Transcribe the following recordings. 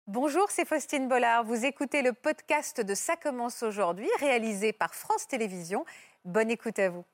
Bonjour, c'est Faustine Bollard. Vous écoutez le podcast de Ça commence aujourd'hui, réalisé par France Télévisions. Bonne écoute à vous.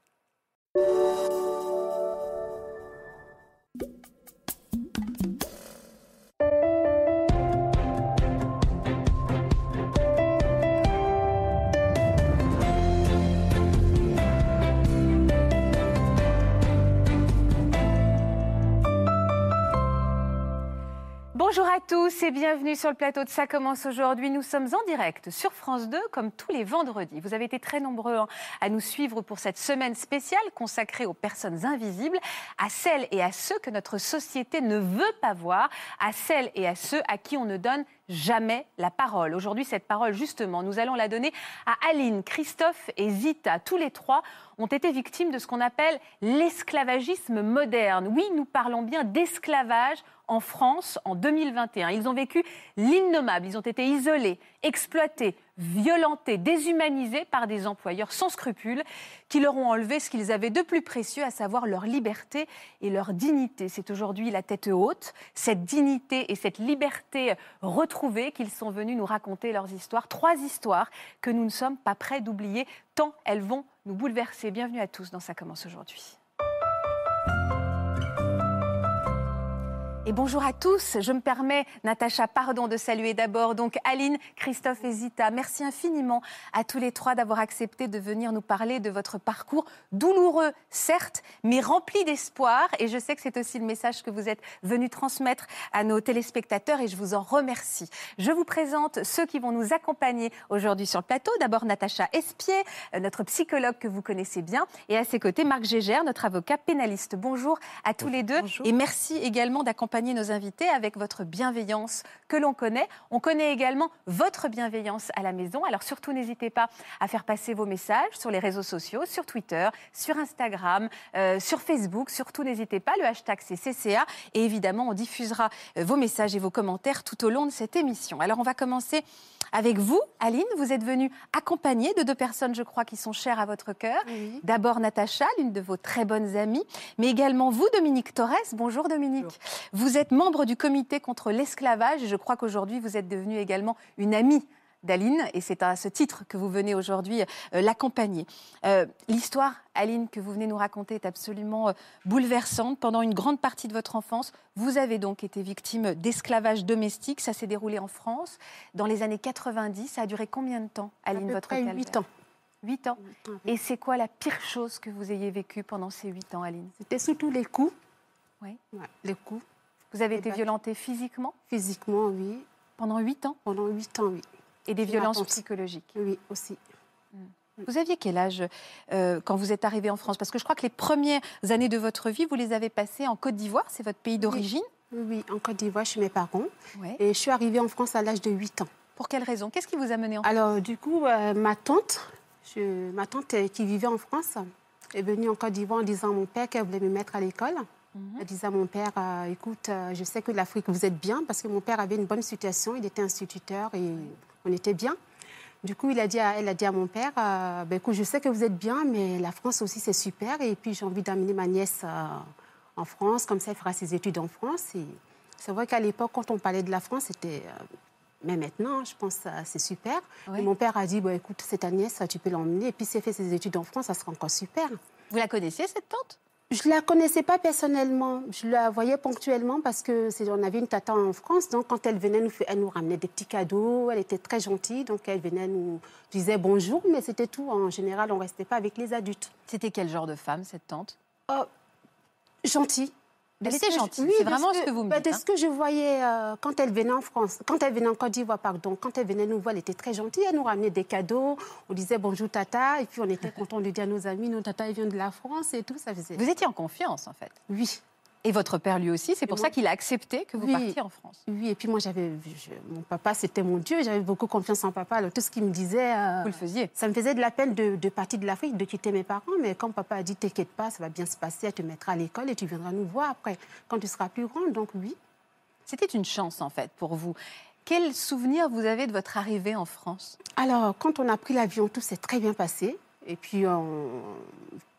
Bonjour à tous et bienvenue sur le plateau de Ça commence aujourd'hui. Nous sommes en direct sur France 2 comme tous les vendredis. Vous avez été très nombreux à nous suivre pour cette semaine spéciale consacrée aux personnes invisibles, à celles et à ceux que notre société ne veut pas voir, à celles et à ceux à qui on ne donne jamais la parole. Aujourd'hui, cette parole, justement, nous allons la donner à Aline, Christophe et Zita. Tous les trois ont été victimes de ce qu'on appelle l'esclavagisme moderne. Oui, nous parlons bien d'esclavage en France en 2021. Ils ont vécu l'innommable. Ils ont été isolés, exploités, violentés, déshumanisés par des employeurs sans scrupules qui leur ont enlevé ce qu'ils avaient de plus précieux, à savoir leur liberté et leur dignité. C'est aujourd'hui la tête haute, cette dignité et cette liberté retrouvée qu'ils sont venus nous raconter leurs histoires. 3 histoires que nous ne sommes pas prêts d'oublier tant elles vont nous bouleverser. Bienvenue à tous dans Ça commence aujourd'hui. Et bonjour à tous. Je me permets, Natacha, de saluer d'abord donc Aline, Christophe et Zita. Merci infiniment à tous les 3 d'avoir accepté de venir nous parler de votre parcours douloureux, certes, mais rempli d'espoir. Et je sais que c'est aussi le message que vous êtes venus transmettre à nos téléspectateurs et je vous en remercie. Je vous présente ceux qui vont nous accompagner aujourd'hui sur le plateau. D'abord Natacha Espier, notre psychologue que vous connaissez bien. Et à ses côtés, Marc Gégère, notre avocat pénaliste. Bonjour à tous les deux. Bonjour. Et merci également d'accompagner nos invités avec votre bienveillance que l'on connaît. On connaît également votre bienveillance à la maison. Alors surtout, n'hésitez pas à faire passer vos messages sur les réseaux sociaux, sur Twitter, sur Instagram, sur Facebook. Surtout, n'hésitez pas, le hashtag c'est CCA. Et évidemment, on diffusera vos messages et vos commentaires tout au long de cette émission. Alors, on va commencer avec vous, Aline. Vous êtes venue accompagnée de 2 personnes, je crois, qui sont chères à votre cœur. Oui. D'abord, Natacha, l'une de vos très bonnes amies, mais également vous, Dominique Torres. Bonjour, Dominique. Bonjour. Vous êtes membre du comité contre l'esclavage et je crois qu'aujourd'hui, vous êtes devenue également une amie d'Aline et c'est à ce titre que vous venez aujourd'hui l'accompagner. L'histoire, Aline, que vous venez nous raconter est absolument bouleversante. Pendant une grande partie de votre enfance, vous avez donc été victime d'esclavage domestique. Ça s'est déroulé en France dans les années 90. Ça a duré combien de temps, Aline, votre calvaire ? 8 ans. 8 ans. Et c'est quoi la pire chose que vous ayez vécue pendant ces 8 ans, Aline ? C'était surtout les coups. Oui. Ouais, les coups. Vous avez été violentée physiquement ? Physiquement, oui. Pendant 8 ans ? Pendant 8 ans, oui. Et des violences psychologiques ? Oui, aussi. Vous aviez quel âge quand vous êtes arrivée en France ? Parce que je crois que les premières années de votre vie, vous les avez passées en Côte d'Ivoire, c'est votre pays d'origine ? Oui, en Côte d'Ivoire, chez mes parents. Ouais. Et je suis arrivée en France à l'âge de 8 ans. Pour quelle raison ? Qu'est-ce qui vous a mené en France ? Alors, du coup, ma tante qui vivait en France est venue en Côte d'Ivoire en disant à mon père qu'elle voulait me mettre à l'école. Elle disait à mon père, écoute, je sais que l'Afrique, vous êtes bien, parce que mon père avait une bonne situation, il était instituteur et on était bien. Du coup, elle a dit à mon père, écoute, je sais que vous êtes bien, mais la France aussi, c'est super. Et puis, j'ai envie d'amener ma nièce en France, comme ça, elle fera ses études en France. Et c'est vrai qu'à l'époque, quand on parlait de la France, c'était... mais maintenant, je pense que c'est super. Ouais. Et mon père a dit, écoute, c'est ta nièce, tu peux l'emmener. Et puis, si elle fait ses études en France, ça sera encore super. Vous la connaissiez, cette tante ? Je ne la connaissais pas personnellement. Je la voyais ponctuellement parce qu'on avait une tata en France. Donc, quand elle venait, elle nous ramenait des petits cadeaux. Elle était très gentille. Donc, elle venait nous disait bonjour, mais c'était tout. En général, on ne restait pas avec les adultes. C'était quel genre de femme, cette tante ? Gentille. Elle était gentille, oui, c'est vraiment ce que vous me dites. De ce que je voyais quand elle venait en France, quand elle venait en Côte d'Ivoire, pardon, quand elle venait nous voir, elle était très gentille, elle nous ramenait des cadeaux, on disait bonjour tata, et puis on était contents de dire à nos amis, nos tata, ils viennent de la France et tout, ça faisait... Vous étiez en confiance, en fait. Oui. Et votre père, lui aussi, c'est pour ça qu'il a accepté que vous partiez en France. Oui, et puis moi, mon papa, c'était mon Dieu, j'avais beaucoup confiance en papa. Alors, tout ce qu'il me disait... vous le faisiez. Ça me faisait de la peine de partir de l'Afrique, de quitter mes parents. Mais quand papa a dit, t'inquiète pas, ça va bien se passer, elle te mettra à l'école et tu viendras nous voir après, quand tu seras plus grande. Donc, oui. C'était une chance, en fait, pour vous. Quel souvenir vous avez de votre arrivée en France ? Alors, quand on a pris l'avion, tout s'est très bien passé. Et puis,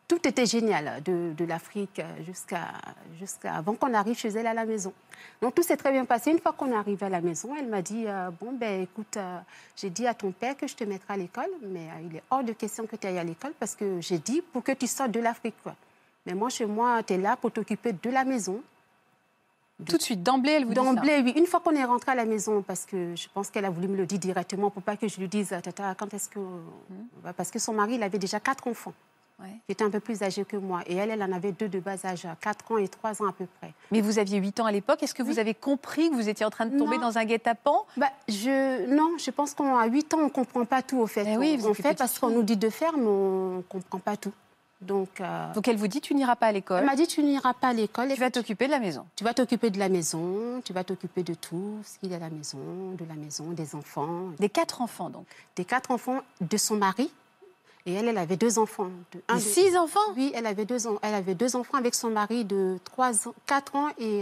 tout était génial, de l'Afrique jusqu'à avant qu'on arrive chez elle à la maison. Donc tout s'est très bien passé. Une fois qu'on est arrivé à la maison, elle m'a dit bon, ben écoute, j'ai dit à ton père que je te mettrai à l'école, mais il est hors de question que tu ailles à l'école parce que j'ai dit pour que tu sortes de l'Afrique, quoi. Mais moi, chez moi, tu es là pour t'occuper de la maison. Tout de suite, d'emblée, elle vous dit ça? D'emblée, oui. Une fois qu'on est rentré à la maison, parce que je pense qu'elle a voulu me le dire directement pour pas que je lui dise tata, quand est-ce que... Parce que son mari, il avait déjà 4 enfants. Ouais. Qui était un peu plus âgé que moi. Et elle en avait 2 de bas âge, 4 ans et 3 ans à peu près. Mais vous aviez 8 ans à l'époque. Est-ce que vous avez compris que vous étiez en train de tomber dans un guet-apens? Non, je pense qu'à 8 ans, on ne comprend pas tout, au fait. Oui, on fait parce qu'on nous dit de faire, mais on ne comprend pas tout. Donc elle vous dit, tu n'iras pas à l'école? Elle m'a dit, tu n'iras pas à l'école. Tu vas t'occuper de la maison. Tu vas t'occuper de la maison, tu vas t'occuper de tout, ce qu'il y a à la maison, de la maison, des enfants. Des 4 enfants, donc? Des 4 enfants de son mari. Et elle avait 2 enfants. 6 enfants? Oui, elle avait 2 enfants avec son mari de 4 ans et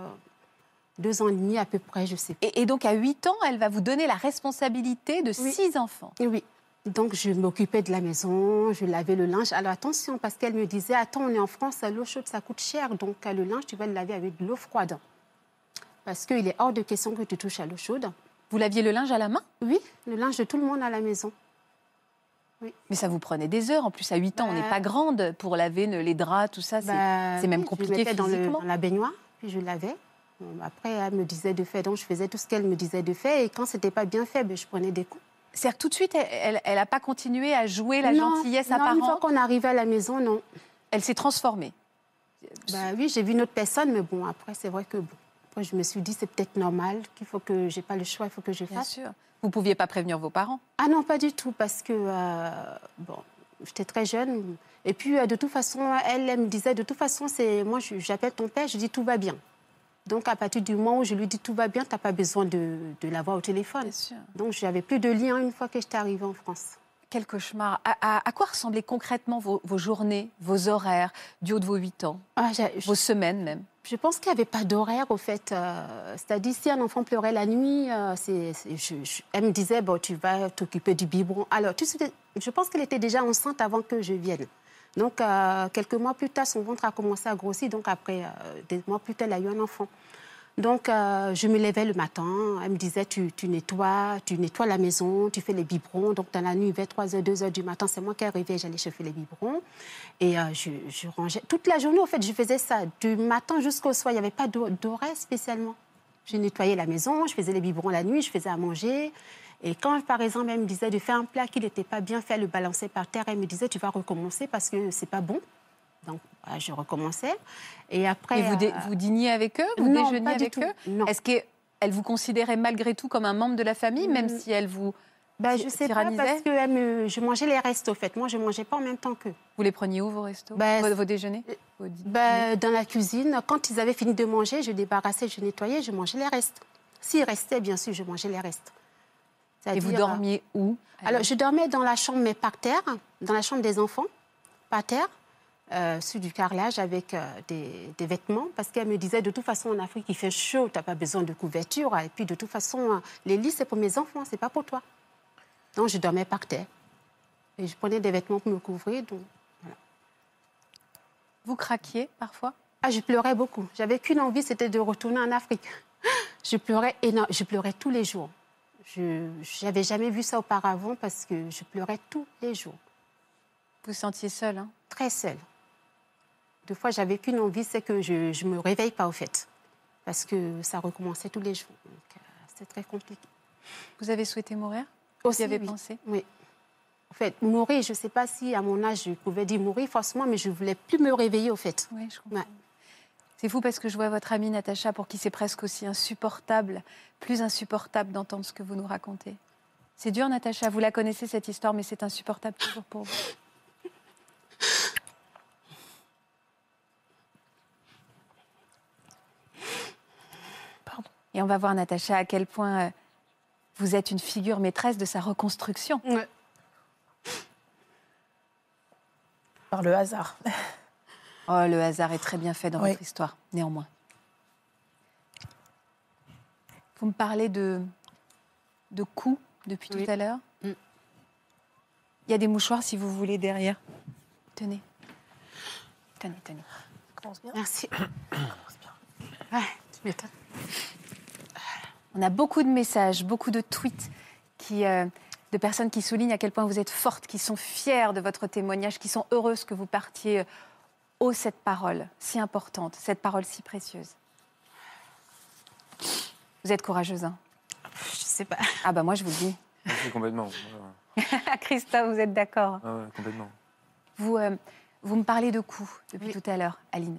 2 ans et demi à peu près, je sais pas. Et donc, à 8 ans, elle va vous donner la responsabilité de 6 enfants? Oui. Donc, je m'occupais de la maison, je lavais le linge. Alors, attention, parce qu'elle me disait, attends, on est en France, l'eau chaude, ça coûte cher. Donc, le linge, tu vas le laver avec de l'eau froide. Parce qu'il est hors de question que tu touches à l'eau chaude. Vous laviez le linge à la main? Oui, le linge de tout le monde à la maison. Oui. Mais ça vous prenait des heures. En plus, à 8 ans, on n'est pas grande pour laver les draps, tout ça. C'est même compliqué physiquement. Je mettais dans la baignoire, puis je lavais. Bon, après, elle me disait de faire, donc je faisais tout ce qu'elle me disait de faire. Et quand ce n'était pas bien fait, je prenais des coups. C'est-à-dire tout de suite, elle n'a pas continué à jouer la gentillesse apparente? Une fois qu'on arrivait à la maison, non. Elle s'est transformée? Oui, j'ai vu une autre personne, mais bon, après, c'est vrai que... Bon, après, je me suis dit, c'est peut-être normal, qu'il faut que... J'ai pas le choix, il faut que je fasse. Bien sûr. Vous ne pouviez pas prévenir vos parents? Ah non, pas du tout, parce que, j'étais très jeune. Et puis, de toute façon, elle me disait, de toute façon, moi, j'appelle ton père, je dis, tout va bien. Donc, à partir du moment où je lui dis, tout va bien, tu n'as pas besoin de l'avoir au téléphone. Bien sûr. Donc, je n'avais plus de lien une fois que j'étais arrivée en France. Quel cauchemar. À quoi ressemblaient concrètement vos journées, vos horaires, du haut de vos 8 ans, vos semaines même? Je pense qu'il n'y avait pas d'horaire, au fait. C'est-à-dire, si un enfant pleurait la nuit, elle me disait, tu vas t'occuper du biberon. Alors, je pense qu'elle était déjà enceinte avant que je vienne. Donc, quelques mois plus tard, son ventre a commencé à grossir. Donc, après, des mois plus tard, elle a eu un enfant. Donc, je me levais le matin. Elle me disait, tu nettoies la maison, tu fais les biberons. Donc, dans la nuit, vers 3h, 2h du matin, c'est moi qui arrivais, j'allais chauffer les biberons. Et je rangeais. Toute la journée, au fait, je faisais ça. Du matin jusqu'au soir, il n'y avait pas d'horaire spécialement. Je nettoyais la maison, je faisais les biberons la nuit, je faisais à manger. Et quand, par exemple, elle me disait de faire un plat qui n'était pas bien fait, le balancer par terre, elle me disait, tu vas recommencer parce que c'est pas bon. Donc, je recommençais. Et après... Et vous dîniez avec eux? Vous déjeuniez avec eux? Non. Est-ce qu'elle vous considérait malgré tout comme un membre de la famille, même si elle vous je sais pas, parce que je mangeais les restes, au fait. Moi, je ne mangeais pas en même temps qu'eux. Vous les preniez où, vos restos? Vos déjeuners? Dans la cuisine. Quand ils avaient fini de manger, je débarrassais, je nettoyais, je mangeais les restes. S'il restait, bien sûr, je mangeais les restes. Et vous dormiez où? Alors, je dormais dans la chambre, mais par terre, dans la chambre des enfants, par terre. Sur du carrelage avec des vêtements, parce qu'elle me disait, de toute façon, en Afrique, il fait chaud, tu n'as pas besoin de couverture. Et puis, de toute façon, les lits, c'est pour mes enfants, c'est pas pour toi. Donc, je dormais par terre. Et je prenais des vêtements pour me couvrir. Donc, voilà. Vous craquiez parfois? Je pleurais beaucoup. J'avais qu'une envie, c'était de retourner en Afrique. Je pleurais énormément. Je pleurais tous les jours. Je n'avais jamais vu ça auparavant parce que je pleurais tous les jours. Vous vous sentiez seule, hein? Très seule. Deux fois, j'avais qu'une envie, c'est que je ne me réveille pas, au fait. Parce que ça recommençait tous les jours. C'était très compliqué. Vous avez souhaité mourir? Aussi, vous y avez pensé? Oui. En fait, mourir, je ne sais pas si à mon âge, je pouvais dire mourir forcément, mais je ne voulais plus me réveiller, au fait. Oui, je comprends. Ouais. C'est fou parce que je vois votre amie Natacha, pour qui c'est presque aussi insupportable, plus insupportable d'entendre ce que vous nous racontez. C'est dur, Natacha, vous la connaissez, cette histoire, mais c'est insupportable toujours pour vous. Et on va voir, Natacha, à quel point vous êtes une figure maîtresse de sa reconstruction. Ouais. Par le hasard. Oh, le hasard est très bien fait dans votre histoire, néanmoins. Vous me parlez de coups depuis tout à l'heure. Il y a des mouchoirs, si vous voulez, derrière. Tenez. Tenez. Ça commence bien. Merci. Ça commence bien. Ouais, tu m'étonnes. On a beaucoup de messages, beaucoup de tweets de personnes qui soulignent à quel point vous êtes forte, qui sont fières de votre témoignage, qui sont heureuses que vous partiez haut cette parole si importante, cette parole si précieuse. Vous êtes courageuse, hein? Je sais pas. Ah bah moi je vous le dis. Oui, complètement. Christophe, vous êtes d'accord? Ah ouais, complètement. Vous me parlez de coups depuis tout à l'heure, Aline.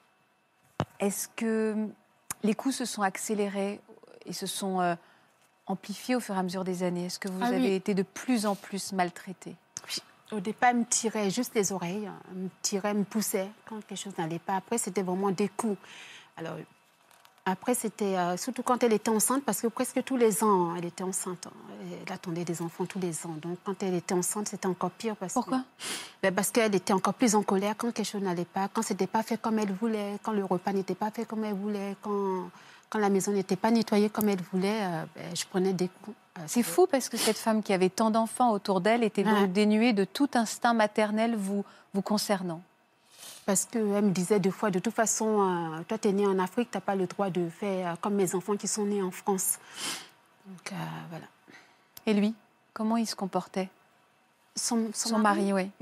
Est-ce que les coups se sont accélérés et se sont amplifiés au fur et à mesure des années? Est-ce que vous avez été de plus en plus maltraitée? Oui. Au départ, elle me tirait juste les oreilles, elle me poussait quand quelque chose n'allait pas. Après, c'était vraiment des coups. Alors, après, c'était surtout quand elle était enceinte, parce que presque tous les ans, elle était enceinte. Elle attendait des enfants tous les ans. Donc, quand elle était enceinte, c'était encore pire. Pourquoi? Parce qu'elle était encore plus en colère quand quelque chose n'allait pas, quand ce n'était pas fait comme elle voulait, quand le repas n'était pas fait comme elle voulait, quand la maison n'était pas nettoyée comme elle voulait, je prenais des coups. C'est fou parce que cette femme qui avait tant d'enfants autour d'elle était donc dénuée de tout instinct maternel vous concernant. Parce qu'elle me disait deux fois, de toute façon, toi, tu es née en Afrique, tu n'as pas le droit de faire comme mes enfants qui sont nés en France. Donc, voilà. Et lui, comment il se comportait? Son mari, oui.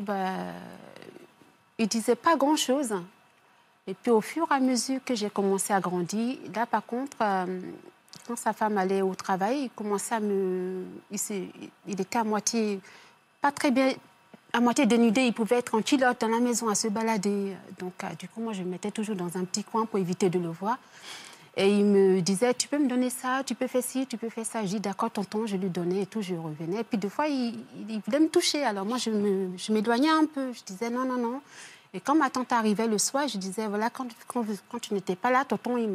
Il ne disait pas grand-chose. Et puis, au fur et à mesure que j'ai commencé à grandir, là, par contre, quand sa femme allait au travail, il commençait à me... Il était à moitié... Pas très bien... À moitié dénudé, il pouvait être en culotte dans la maison à se balader. Donc, du coup, moi, je me mettais toujours dans un petit coin pour éviter de le voir. Et il me disait, tu peux me donner ça, tu peux faire ci, tu peux faire ça. Je dis, d'accord, tonton, je lui donnais et tout, je revenais. Et puis, des fois, il voulait me toucher. Alors, moi, je m'éloignais un peu. Je disais, non. Et quand ma tante arrivait le soir, je disais, voilà, quand tu n'étais pas là, tonton, il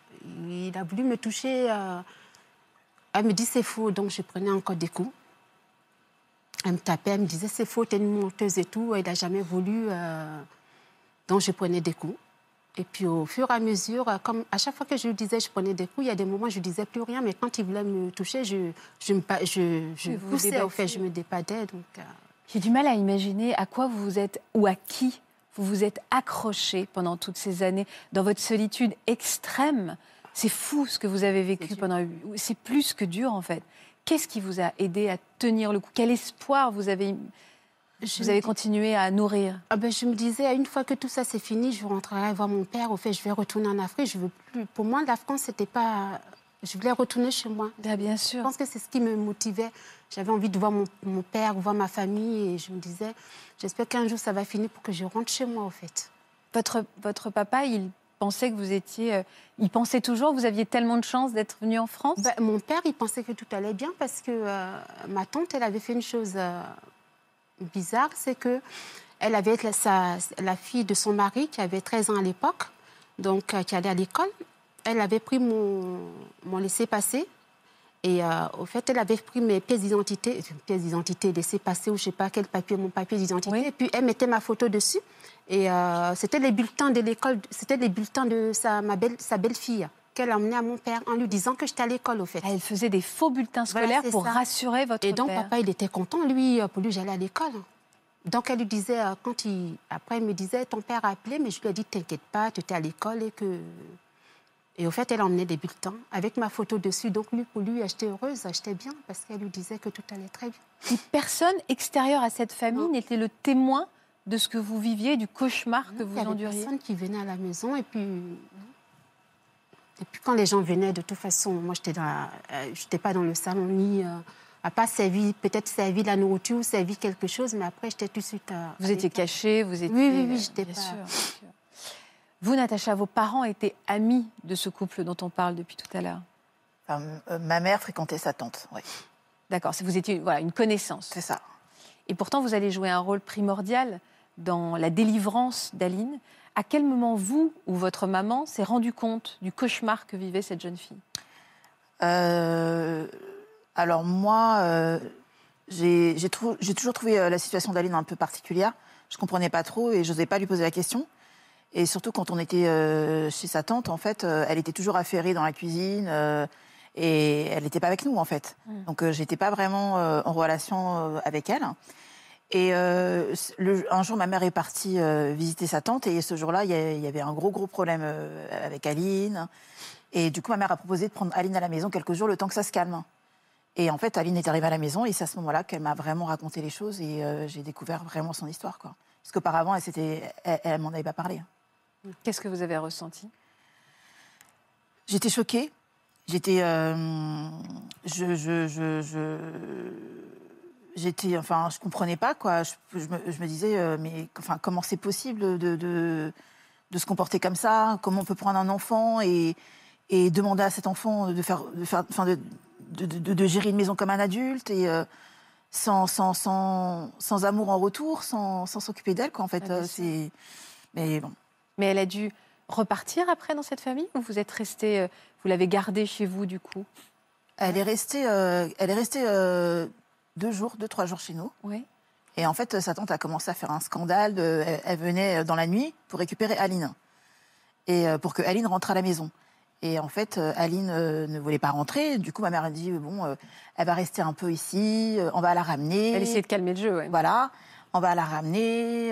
a voulu me toucher. Elle me dit, c'est faux. Donc, je prenais encore des coups. Elle me tapait, elle me disait, c'est faux, t'es une menteuse et tout. Elle n'a jamais voulu. Donc, je prenais des coups. Et puis, au fur et à mesure, comme à chaque fois que je lui disais, je prenais des coups, il y a des moments où je ne disais plus rien. Mais quand il voulait me toucher, je poussais, au fait, je me dépadais. Donc, J'ai du mal à imaginer à quoi vous vous êtes, ou à qui vous vous êtes accroché pendant toutes ces années, dans votre solitude extrême. C'est fou ce que vous avez vécu pendant... C'est plus que dur, en fait. Qu'est-ce qui vous a aidé à tenir le coup? Quel espoir vous avez continué à nourrir? Je me disais, une fois que tout ça c'est fini, je rentrerai voir mon père. Au fait, je vais retourner en Afrique. Je veux plus. Pour moi, la France, c'était pas... Je voulais retourner chez moi. Bien sûr. Je pense que c'est ce qui me motivait. J'avais envie de voir mon père, voir ma famille. Et je me disais, j'espère qu'un jour, ça va finir pour que je rentre chez moi, au fait. Votre papa, il pensait que vous étiez... il pensait toujours, vous aviez tellement de chance d'être venu en France? Mon père, il pensait que tout allait bien parce que ma tante, elle avait fait une chose bizarre. C'est qu'elle avait la fille de son mari qui avait 13 ans à l'époque, donc qui allait à l'école. Elle avait pris mon laissez-passer. Et au fait, elle avait pris mes pièces d'identité, laissez-passer ou je ne sais pas quel papier, mon papier d'identité. Oui. Et puis, elle mettait ma photo dessus. Et c'était les bulletins de l'école, c'était les bulletins de sa belle-fille qu'elle emmenait à mon père en lui disant que j'étais à l'école, au fait. Elle faisait des faux bulletins scolaires pour rassurer votre père. Et donc, papa, il était content, lui, pour lui, j'allais à l'école. Donc, elle lui disait, après, elle me disait, ton père a appelé, mais je lui ai dit, t'inquiète pas, tu étais à l'école et que... Et au fait, elle emmenait des bulletins avec ma photo dessus. Donc, pour lui, j'étais heureuse, j'étais bien, parce qu'elle lui disait que tout allait très bien. Et personne extérieur à cette famille n'était le témoin de ce que vous viviez, du cauchemar que vous enduriez? Il y avait personne qui venait à la maison. Et puis, quand les gens venaient, de toute façon, moi, je n'étais pas dans le salon, ni... à pas peut-être servi la nourriture ou servi quelque chose, mais après, j'étais tout de suite... Vous étiez cachée, vous étiez... Oui, j'étais pas... Bien sûr. Vous, Natacha, vos parents étaient amis de ce couple dont on parle depuis tout à l'heure? Ma mère fréquentait sa tante, oui. D'accord, vous étiez une connaissance. C'est ça. Et pourtant, vous allez jouer un rôle primordial dans la délivrance d'Aline. À quel moment, vous ou votre maman s'est rendu compte du cauchemar que vivait cette jeune fille? Alors moi, j'ai toujours trouvé la situation d'Aline un peu particulière. Je ne comprenais pas trop et je n'osais pas lui poser la question. Et surtout, quand on était chez sa tante, en fait, elle était toujours affairée dans la cuisine et elle n'était pas avec nous, en fait. Donc, je n'étais pas vraiment en relation avec elle. Et un jour, ma mère est partie visiter sa tante. Et ce jour-là, il y avait un gros problème avec Aline. Et du coup, ma mère a proposé de prendre Aline à la maison quelques jours, le temps que ça se calme. Et en fait, Aline est arrivée à la maison. Et c'est à ce moment-là qu'elle m'a vraiment raconté les choses. Et j'ai découvert vraiment son histoire, quoi. Parce qu'auparavant, elle m'en avait pas parlé. Qu'est-ce que vous avez ressenti? J'étais choquée. J'étais... Enfin, je comprenais pas, quoi. Je me disais, mais enfin, comment c'est possible de se comporter comme ça? Comment on peut prendre un enfant et demander à cet enfant de gérer une maison comme un adulte et sans amour en retour, sans s'occuper d'elle, quoi. En fait, mais bon. Mais elle a dû repartir après dans cette famille ou vous êtes resté, vous l'avez gardée chez vous du coup? Elle est restée 2-3 jours chez nous. Oui. Et en fait, sa tante a commencé à faire un scandale. Elle venait dans la nuit pour récupérer Aline. Et pour que Aline rentre à la maison. Et en fait, Aline ne voulait pas rentrer. Du coup, ma mère a dit, bon, elle va rester un peu ici, on va la ramener. Elle essayait de calmer le jeu, oui. Voilà, on va la ramener.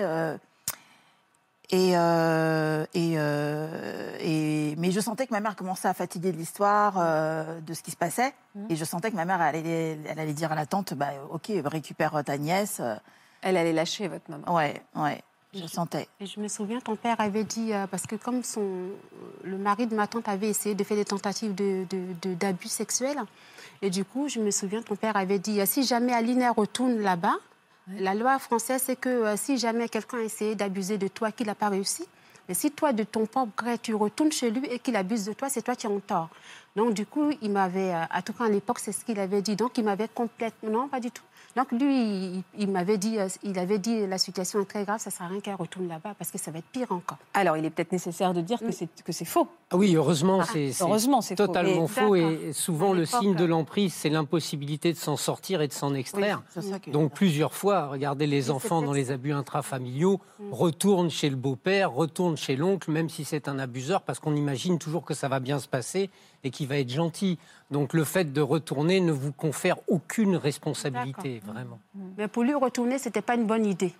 Mais je sentais que ma mère commençait à fatiguer de l'histoire, de ce qui se passait. Et je sentais que ma mère, elle allait dire à la tante, bah, ok, récupère ta nièce. Elle allait lâcher votre maman. Ouais, je sentais. Et je me souviens, ton père avait dit, parce que comme le mari de ma tante avait essayé de faire des tentatives d'abus sexuels, et du coup, je me souviens, ton père avait dit, si jamais Aline retourne là-bas, la loi française, c'est que si jamais quelqu'un a essayé d'abuser de toi, qu'il n'a pas réussi, mais si toi, de ton propre gré, tu retournes chez lui et qu'il abuse de toi, c'est toi qui es en tort. Donc, du coup, il m'avait, à tout cas à l'époque, c'est ce qu'il avait dit. Donc, il m'avait complètement... Non, pas du tout. Donc, lui, il avait dit, la situation est très grave, ça ne sert à rien qu'elle retourne là-bas parce que ça va être pire encore. Alors, il est peut-être nécessaire de dire que c'est faux. Ah oui, heureusement, c'est totalement faux. Et souvent, le signe de l'emprise, c'est l'impossibilité de s'en sortir et de s'en extraire. Oui, donc, plusieurs fois, regardez, les enfants dans les abus intrafamiliaux retournent chez le beau-père, retournent chez l'oncle, même si c'est un abuseur, parce qu'on imagine toujours que ça va bien se passer et qu'il va être gentil. Donc, le fait de retourner ne vous confère aucune responsabilité, vraiment. Mais pour lui, retourner, ce n'était pas une bonne idée.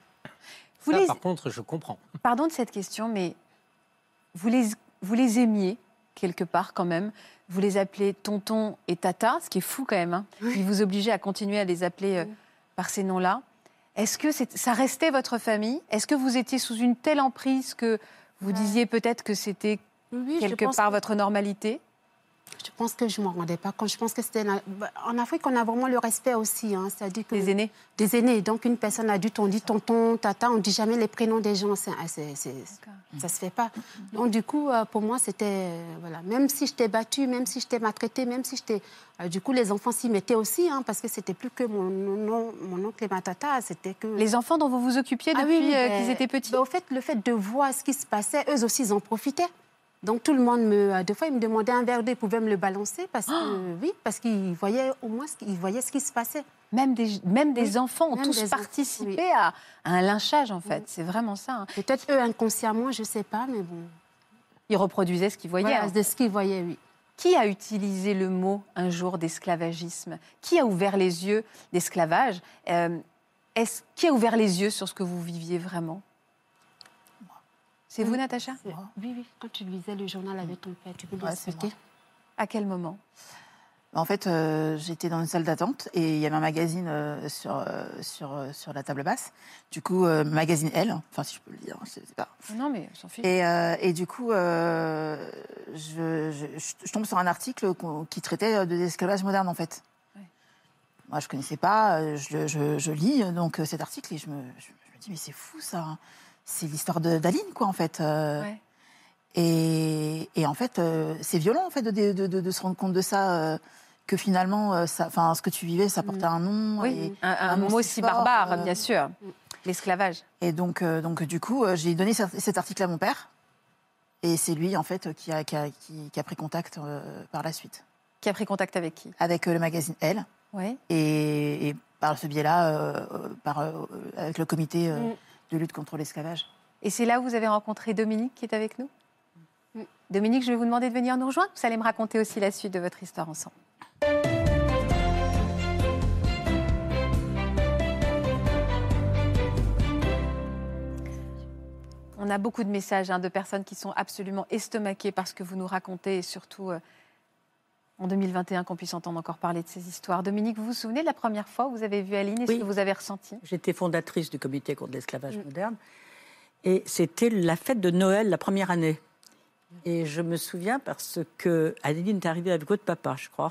Par contre, je comprends. Pardon de cette question, mais vous les aimiez, quelque part, quand même. Vous les appelez tonton et tata, ce qui est fou, quand même. Hein. Ils vous obligeaient à continuer à les appeler par ces noms-là. Est-ce que ça restait votre famille? Est-ce que vous étiez sous une telle emprise que vous disiez peut-être que c'était quelque part votre normalité? Je pense que je ne m'en rendais pas compte. Je pense que c'était... En Afrique, on a vraiment le respect aussi. Hein. C'est-à-dire que... Des aînés? Des aînés. Donc, une personne adulte, on dit tonton, tata, on ne dit jamais les prénoms des gens. Ça ne se fait pas. Donc, du coup, pour moi, c'était... Voilà. Même si je t'ai battue, même si je t'ai maltraitée, même si je t'ai... du coup, les enfants s'y mettaient aussi, hein, parce que c'était plus que mon oncle et ma tata. C'était que... Les enfants dont vous vous occupiez depuis qu'ils étaient petits? Au fait, le fait de voir ce qui se passait, eux aussi, ils en profitaient. Donc tout le monde des fois, ils me demandaient un verre d'eau, ils pouvaient me le balancer parce qu'ils voyaient au moins ce qui se passait. Même des enfants ont tous participé à un lynchage, en fait. C'est vraiment ça. Hein. Peut-être eux, inconsciemment, je ne sais pas, mais bon. Ils reproduisaient ce qu'ils voyaient. Voilà, de ce qu'ils voyaient, oui. Qui a utilisé le mot, un jour, d'esclavagisme? Qui a ouvert les yeux d'esclavage? Qui a ouvert les yeux sur ce que vous viviez vraiment? C'est vous, Natacha? Oui. Quand tu lisais le journal avec ton père, tu peux l'expliquer? À quel moment? En fait, j'étais dans une salle d'attente et il y avait un magazine sur la table basse. Du coup, magazine Elle, enfin si je peux le dire, je sais pas. Non, mais on s'en fiche. Et du coup, je tombe sur un article qui traitait de l'esclavage moderne, en fait. Ouais. Moi, je connaissais pas, je lis donc cet article et je me dis, mais c'est fou ça. C'est l'histoire d'Aline, quoi, en fait. Ouais. Et en fait, c'est violent, en fait, de se rendre compte de ça, que finalement, ce que tu vivais, ça portait un nom. Oui, un mot aussi barbare, bien sûr. L'esclavage. Et donc, du coup, j'ai donné cet article à mon père. Et c'est lui, en fait, qui a pris contact par la suite. Qui a pris contact avec qui? Avec le magazine Elle. Oui. Et par ce biais-là, avec le comité... de lutte contre l'esclavage. Et c'est là où vous avez rencontré Dominique qui est avec nous? Dominique, je vais vous demander de venir nous rejoindre. Vous allez me raconter aussi la suite de votre histoire ensemble. On a beaucoup de messages de personnes qui sont absolument estomaquées par ce que vous nous racontez, et surtout en 2021 qu'on puisse entendre encore parler de ces histoires. Dominique, vous vous souvenez de la première fois où vous avez vu Aline et ce que vous avez ressenti? J'étais fondatrice du comité contre l'esclavage moderne. Et c'était la fête de Noël, la première année. Et je me souviens parce que Aline est arrivée avec votre papa, je crois.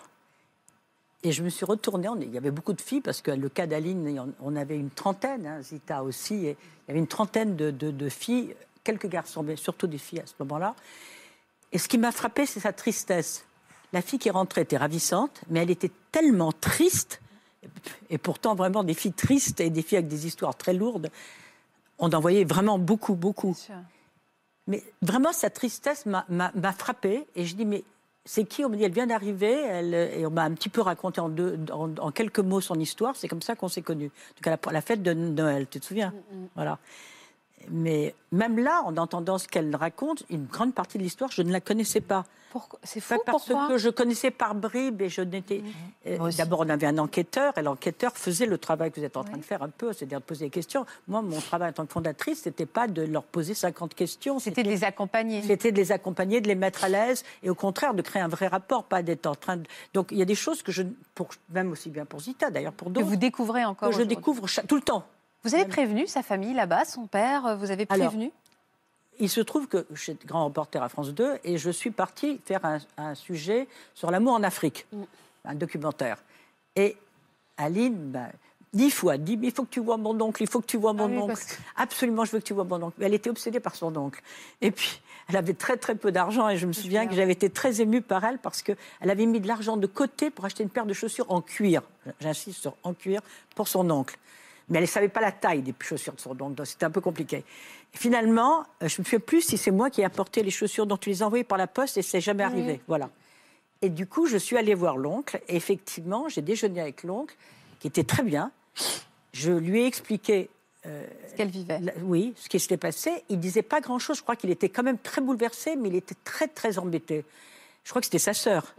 Et je me suis retournée. Il y avait beaucoup de filles parce que le cas d'Aline, on avait une trentaine, Zita aussi. Et il y avait une trentaine de filles, quelques garçons, mais surtout des filles à ce moment-là. Et ce qui m'a frappée, c'est sa tristesse. La fille qui rentrait était ravissante, mais elle était tellement triste. Et pourtant, vraiment, des filles tristes et des filles avec des histoires très lourdes, on en voyait vraiment beaucoup, beaucoup. Mais vraiment, sa tristesse m'a frappée. Et je dis, mais c'est qui? On me dit, elle vient d'arriver. Et on m'a un petit peu raconté en quelques mots son histoire. C'est comme ça qu'on s'est connus. En tout cas, la fête de Noël, tu te souviens? Voilà. Mais même là, en entendant ce qu'elle raconte, une grande partie de l'histoire, je ne la connaissais pas. C'est fou, parce que je connaissais par bribes et je n'étais... D'abord, on avait un enquêteur et l'enquêteur faisait le travail que vous êtes en train de faire un peu, c'est-à-dire de poser des questions. Moi, mon travail en tant que fondatrice, c'était pas de leur poser 50 questions. C'était de les accompagner. C'était de les accompagner, de les mettre à l'aise et au contraire de créer un vrai rapport, pas d'être en train de... Donc, il y a des choses que même aussi bien pour Zita, d'ailleurs pour d'autres... Que vous découvrez encore que je découvre tout le temps. Vous avez prévenu sa famille là-bas, son père, vous avez prévenu? Alors, il se trouve que je suis grand reporter à France 2 et je suis partie faire un sujet sur l'amour en Afrique, un documentaire. Et Aline, 10 fois, dit il faut que tu vois mon oncle, il faut que tu vois mon oncle. Absolument, je veux que tu vois mon oncle. Elle était obsédée par son oncle. Et puis, elle avait très très peu d'argent et je me souviens que j'avais été très émue par elle parce qu'elle avait mis de l'argent de côté pour acheter une paire de chaussures en cuir. J'insiste sur en cuir pour son oncle. Mais elle ne savait pas la taille des chaussures de son oncle, donc c'était un peu compliqué. Et finalement, je ne me souviens plus si c'est moi qui ai apporté les chaussures dont tu les as envoyées par la poste et c'est jamais arrivé. Voilà. Et du coup, je suis allée voir l'oncle et effectivement, j'ai déjeuné avec l'oncle, qui était très bien. Je lui ai expliqué... ce qu'elle vivait. Oui, ce qui s'était passé. Il ne disait pas grand-chose. Je crois qu'il était quand même très bouleversé, mais il était très, très embêté. Je crois que c'était sa sœur.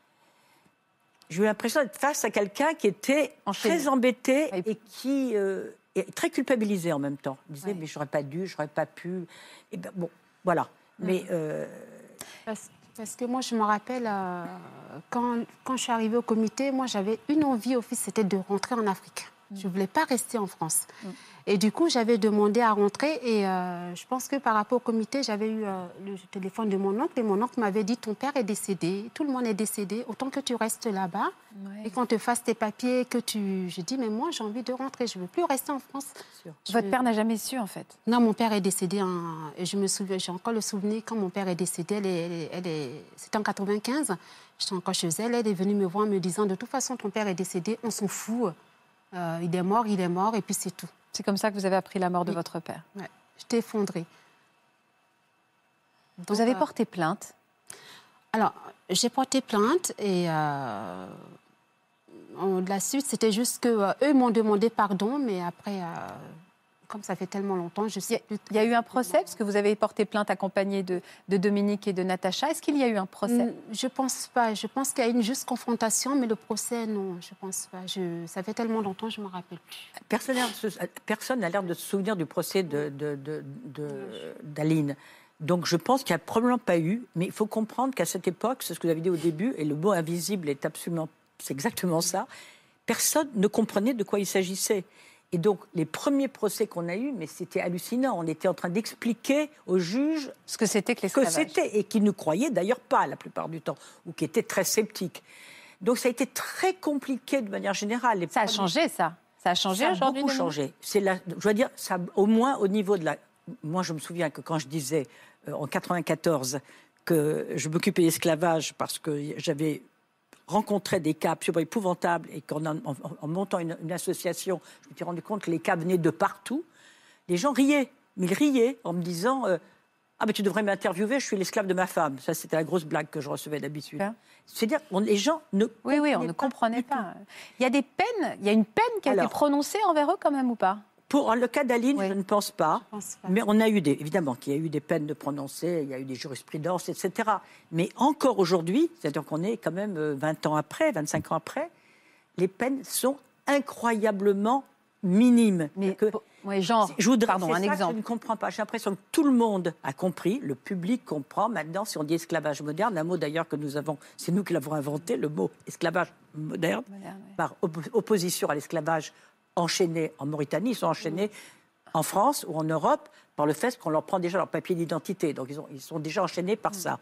J'ai eu l'impression d'être face à quelqu'un qui était très embêté et qui est très culpabilisé en même temps. Il disait, mais j'aurais pas dû, j'aurais pas pu. Et ben, bon, voilà. Mais parce que moi, je me rappelle, quand je suis arrivée au comité, moi, j'avais une envie au fils, c'était de rentrer en Afrique. Je ne voulais pas rester en France. Et du coup, j'avais demandé à rentrer. Et je pense que par rapport au comité, j'avais eu le téléphone de mon oncle. Et mon oncle m'avait dit, ton père est décédé, tout le monde est décédé. Autant que tu restes là-bas et qu'on te fasse tes papiers, que tu... Je dis, mais moi, j'ai envie de rentrer. Je ne veux plus rester en France. Votre père n'a jamais su, en fait? Non, mon père est décédé. Et je me souviens, j'ai encore le souvenir, quand mon père est décédé, c'était en 95. J'étais encore chez elle. Elle est venue me voir en me disant, de toute façon, ton père est décédé, on s'en fout. Il est mort, et puis c'est tout. C'est comme ça que vous avez appris la mort de votre père? Oui, j'étais effondrée. Donc, vous avez porté plainte? Alors, j'ai porté plainte et la suite, c'était juste qu'eux m'ont demandé pardon, mais après, comme ça fait tellement longtemps, je sais plus. Il y a eu un procès, parce que vous avez porté plainte accompagnée de Dominique et de Natacha. Est-ce qu'il y a eu un procès? Je ne pense pas. Je pense qu'il y a eu une juste confrontation, mais le procès, non, je ne pense pas. Ça fait tellement longtemps, je ne me rappelle plus. Personne n'a l'air de se souvenir du procès d'Aline. Donc je pense qu'il n'y a probablement pas eu, mais il faut comprendre qu'à cette époque, c'est ce que vous avez dit au début, et le mot invisible est c'est exactement ça, personne ne comprenait de quoi il s'agissait. Et donc, les premiers procès qu'on a eus, mais c'était hallucinant. On était en train d'expliquer aux juges ce que c'était que l'esclavage. Et qui ne croyaient d'ailleurs pas la plupart du temps, ou qui étaient très sceptiques. Donc, ça a été très compliqué de manière générale. Ça a changé, ça? Ça a changé aujourd'hui? Ça a beaucoup changé. Je dois dire, ça, au moins au niveau de la... Moi, je me souviens que quand je disais, en 1994, que je m'occupais d'esclavage parce que j'avais... rencontrait des cas absolument épouvantables et en montant une association, je me suis rendu compte que les cas venaient de partout. Les gens riaient, mais ils riaient en me disant ah ben tu devrais m'interviewer, je suis l'esclave de ma femme. Ça c'était la grosse blague que je recevais d'habitude. C'est-à-dire les gens ne comprenaient pas. Il y a des peines, il y a une peine qui a été prononcée envers eux quand même ou pas? Pour le cas d'Aline, je ne pense pas. Mais on a eu évidemment qu'il y a eu des peines de prononcer, il y a eu des jurisprudences, etc. Mais encore aujourd'hui, c'est-à-dire qu'on est quand même 20 ans après, 25 ans après, les peines sont incroyablement minimes. Oui, genre, pardon, un exemple. Je ne comprends pas. J'ai l'impression que tout le monde a compris, le public comprend maintenant, si on dit esclavage moderne, un mot d'ailleurs que nous avons, c'est nous qui l'avons inventé, le mot esclavage moderne, par opposition à l'esclavage enchaîné en Mauritanie. Ils sont enchaînés en France ou en Europe par le fait qu'on leur prend déjà leur papier d'identité. Donc ils sont déjà enchaînés par ça.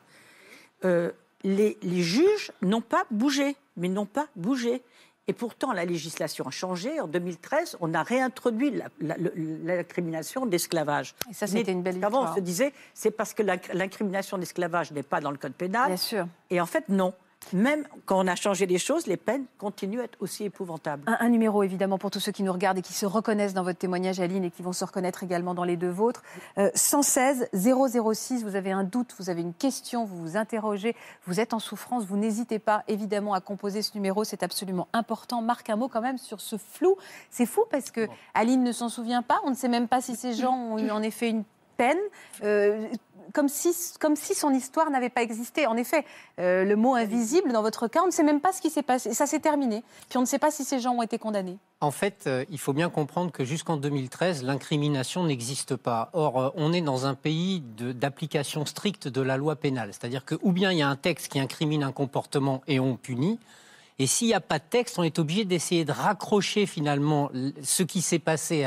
Les juges n'ont pas bougé, mais n'ont pas bougé. Et pourtant, la législation a changé. En 2013, on a réintroduit l'incrimination d'esclavage. Et ça, c'était une belle victoire. Avant, on se disait, c'est parce que l'incrimination d'esclavage n'est pas dans le code pénal. Bien sûr. Et en fait, non. Même quand on a changé les choses, les peines continuent à être aussi épouvantables. Un numéro, évidemment, pour tous ceux qui nous regardent et qui se reconnaissent dans votre témoignage, Aline, et qui vont se reconnaître également dans les deux vôtres. 116 006, vous avez un doute, vous avez une question, vous vous interrogez, vous êtes en souffrance, vous n'hésitez pas, évidemment, à composer ce numéro, c'est absolument important. Marque un mot quand même sur ce flou. C'est fou parce que Aline ne s'en souvient pas, on ne sait même pas si ces gens ont eu en effet une peine. Comme si son histoire n'avait pas existé. En effet, le mot invisible, dans votre cas, on ne sait même pas ce qui s'est passé. Ça s'est terminé. Puis on ne sait pas si ces gens ont été condamnés. En fait, il faut bien comprendre que jusqu'en 2013, l'incrimination n'existe pas. Or, on est dans un pays d'application stricte de la loi pénale. C'est-à-dire que, ou bien il y a un texte qui incrimine un comportement et on punit, et s'il n'y a pas de texte, on est obligé d'essayer de raccrocher finalement ce qui s'est passé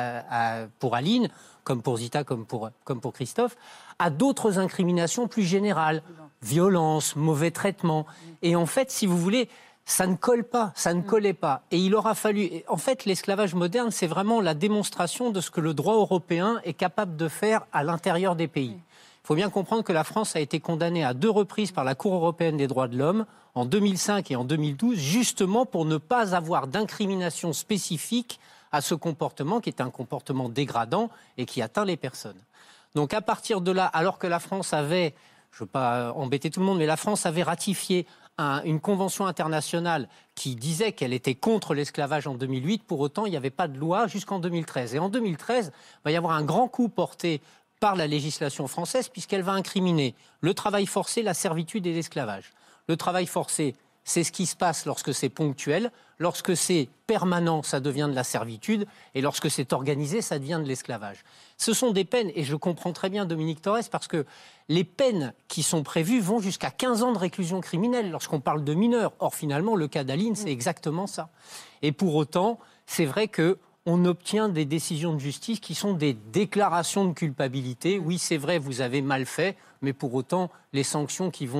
pour Aline, comme pour Zita, comme pour Christophe, à d'autres incriminations plus générales. Violence, mauvais traitement. Et en fait, si vous voulez, ça ne colle pas, ça ne collait pas. Et il aura fallu... En fait, l'esclavage moderne, c'est vraiment la démonstration de ce que le droit européen est capable de faire à l'intérieur des pays. Il faut bien comprendre que la France a été condamnée à 2 reprises par la Cour européenne des droits de l'homme, en 2005 et en 2012, justement pour ne pas avoir d'incrimination spécifique à ce comportement qui est un comportement dégradant et qui atteint les personnes. Donc à partir de là, alors que la France avait, je ne veux pas embêter tout le monde, mais la France avait ratifié une convention internationale qui disait qu'elle était contre l'esclavage en 2008, pour autant il n'y avait pas de loi jusqu'en 2013. Et en 2013, il va y avoir un grand coup porté par la législation française puisqu'elle va incriminer le travail forcé, la servitude et l'esclavage. Le travail forcé, c'est ce qui se passe lorsque c'est ponctuel, lorsque c'est permanent, ça devient de la servitude, et lorsque c'est organisé, ça devient de l'esclavage. Ce sont des peines, et je comprends très bien Dominique Torres, parce que les peines qui sont prévues vont jusqu'à 15 ans de réclusion criminelle lorsqu'on parle de mineurs. Or, finalement, le cas d'Aline, c'est exactement ça. Et pour autant, c'est vrai qu'on obtient des décisions de justice qui sont des déclarations de culpabilité. Oui, c'est vrai, vous avez mal fait, mais pour autant, les sanctions qui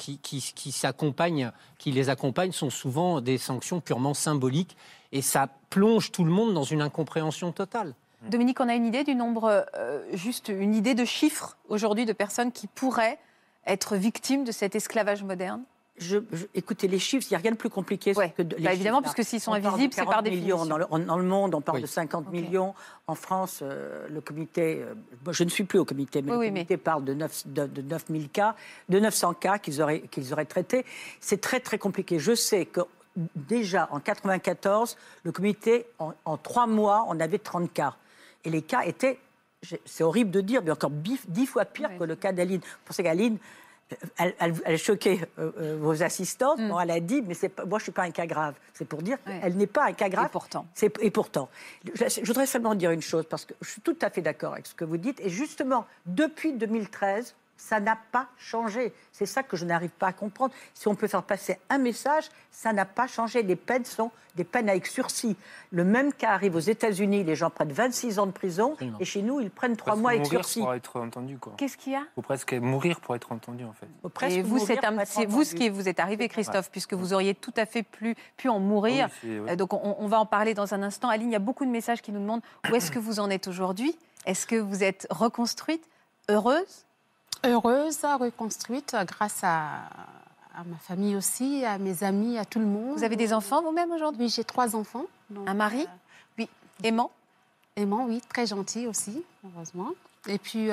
les accompagnent sont souvent des sanctions purement symboliques. Et ça plonge tout le monde dans une incompréhension totale. Dominique, on a une idée du nombre, juste une idée de chiffres aujourd'hui de personnes qui pourraient être victimes de cet esclavage moderne? Écoutez, les chiffres, il n'y a rien de plus compliqué que les évidemment, chiffres, parce que s'ils sont invisibles, c'est par définition. Dans le monde, on parle de 50 millions. En France, le comité, je ne suis plus au comité, mais le comité parle de 900 cas qu'ils auraient traités. C'est très, très compliqué. Je sais que déjà, en 1994, le comité, en 3 mois, on avait 30 cas. Et les cas étaient, c'est horrible de dire, mais encore 10 fois pire que le cas d'Aline. Vous pensez qu'Aline... Elle choquait vos assistantes. Bon, elle a dit, mais moi, je ne suis pas un cas grave. C'est pour dire qu'elle n'est pas un cas grave. Et pourtant. Je voudrais seulement dire une chose, parce que je suis tout à fait d'accord avec ce que vous dites. Et justement, depuis 2013, ça n'a pas changé. C'est ça que je n'arrive pas à comprendre. Si on peut faire passer un message, ça n'a pas changé. Les peines sont des peines avec sursis. Le même cas arrive aux États-Unis. Les gens prennent 26 ans de prison. Absolument. Et chez nous, ils prennent 3 mois avec sursis. Pour être entendu, quoi. Qu'est-ce qu'il y a ? Il faut presque mourir pour être entendu, en fait. Et vous, c'est vous ce qui vous est arrivé, Christophe, puisque vous auriez tout à fait pu en mourir. Oui, donc on va en parler dans un instant. Aline, il y a beaucoup de messages qui nous demandent où est-ce que vous en êtes aujourd'hui ? Est-ce que vous êtes reconstruite, heureuse ? Heureuse, reconstruite, grâce à ma famille aussi, à mes amis, à tout le monde. Vous avez des enfants vous-même aujourd'hui ? Oui, j'ai 3 enfants. Donc, un mari ? Oui. Aimant ? Aimant, oui, très gentil aussi, heureusement. Et puis,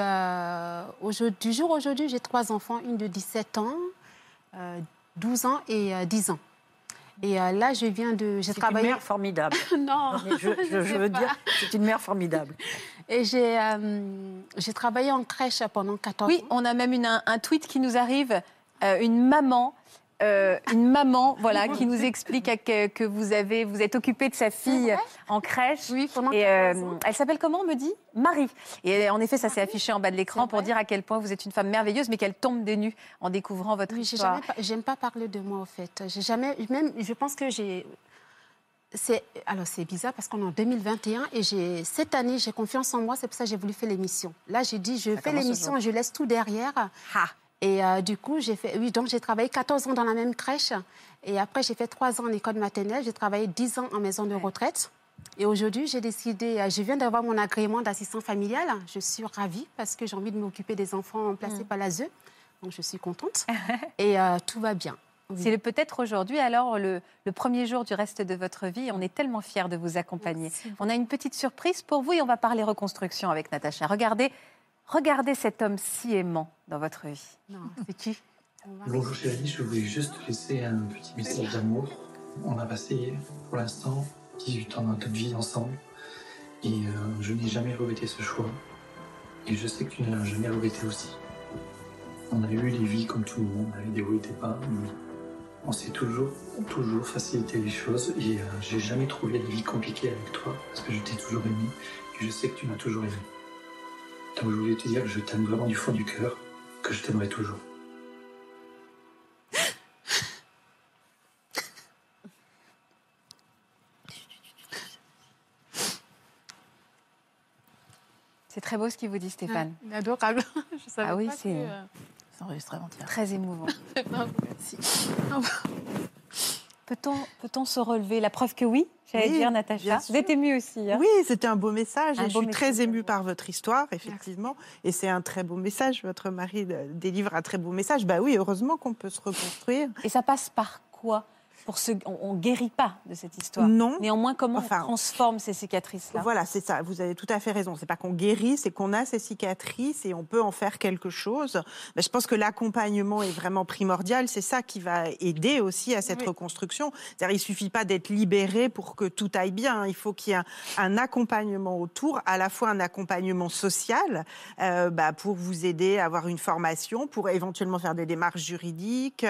du jour aujourd'hui, j'ai 3 enfants, une de 17 ans, 12 ans et 10 ans. Et là, je viens de... C'est une mère formidable. Non, mais je veux dire, c'est une mère formidable. Et j'ai travaillé en crèche pendant 14 ans. Oui, on a même un tweet qui nous arrive, une maman une maman qui nous explique que vous êtes occupée de sa fille en crèche. Oui, et elle s'appelle comment, on me dit? Marie. Et en effet, ça s'est affiché en bas de l'écran pour dire à quel point vous êtes une femme merveilleuse, mais qu'elle tombe des nues en découvrant votre histoire. J'aime pas parler de moi, en fait. Je pense que alors, c'est bizarre parce qu'on est en 2021 et cette année, j'ai confiance en moi. C'est pour ça que j'ai voulu faire l'émission. Là, j'ai dit, je fais l'émission et je laisse tout derrière. Et du coup, donc j'ai travaillé 14 ans dans la même crèche. Et après, j'ai fait 3 ans en école maternelle. J'ai travaillé 10 ans en maison de retraite. Et aujourd'hui, j'ai décidé, je viens d'avoir mon agrément d'assistant familial. Je suis ravie parce que j'ai envie de m'occuper des enfants placés par l'ASE. Donc, je suis contente. Et tout va bien. Oui. C'est peut-être aujourd'hui, alors, le premier jour du reste de votre vie. On est tellement fiers de vous accompagner. Merci. On a une petite surprise pour vous et on va parler reconstruction avec Natacha. Regardez cet homme si aimant dans votre vie. Non, c'est qui? Bonjour chérie, je voulais juste te laisser un petit message d'amour. On a passé, pour l'instant, 18 ans dans notre vie ensemble. Et je n'ai jamais regretté ce choix. Et je sais que tu ne l'as jamais regretté aussi. On a eu des vies comme tout le monde, on avait des hauts et des bas. On s'est toujours facilité les choses. Et j'ai jamais trouvé de vie compliquée avec toi, parce que je t'ai toujours aimé. Et je sais que tu m'as toujours aimé. Donc je voulais te dire que je t'aime vraiment du fond du cœur, que je t'aimerai toujours. C'est très beau ce qu'il vous dit, Stéphane. Il est adorable. Ah oui, c'est enregistré avant-hier. Très émouvant. Merci. Peut-on se relever? La preuve que oui, j'allais dire, Natacha. Vous êtes émue aussi. Hein? Oui, c'était un beau message. Je suis très émue par votre histoire, effectivement. Merci. Et c'est un très beau message. Votre mari délivre un très beau message. Bah oui, heureusement qu'on peut se reconstruire. Et ça passe par quoi? On ne guérit pas de cette histoire. Non. Néanmoins, comment on transforme ces cicatrices-là? Voilà, c'est ça. Vous avez tout à fait raison. C'est pas qu'on guérit, c'est qu'on a ces cicatrices et on peut en faire quelque chose. Mais je pense que l'accompagnement est vraiment primordial. C'est ça qui va aider aussi à cette reconstruction. C'est-à-dire, il suffit pas d'être libéré pour que tout aille bien. Il faut qu'il y ait un accompagnement autour, à la fois un accompagnement social pour vous aider à avoir une formation, pour éventuellement faire des démarches juridiques,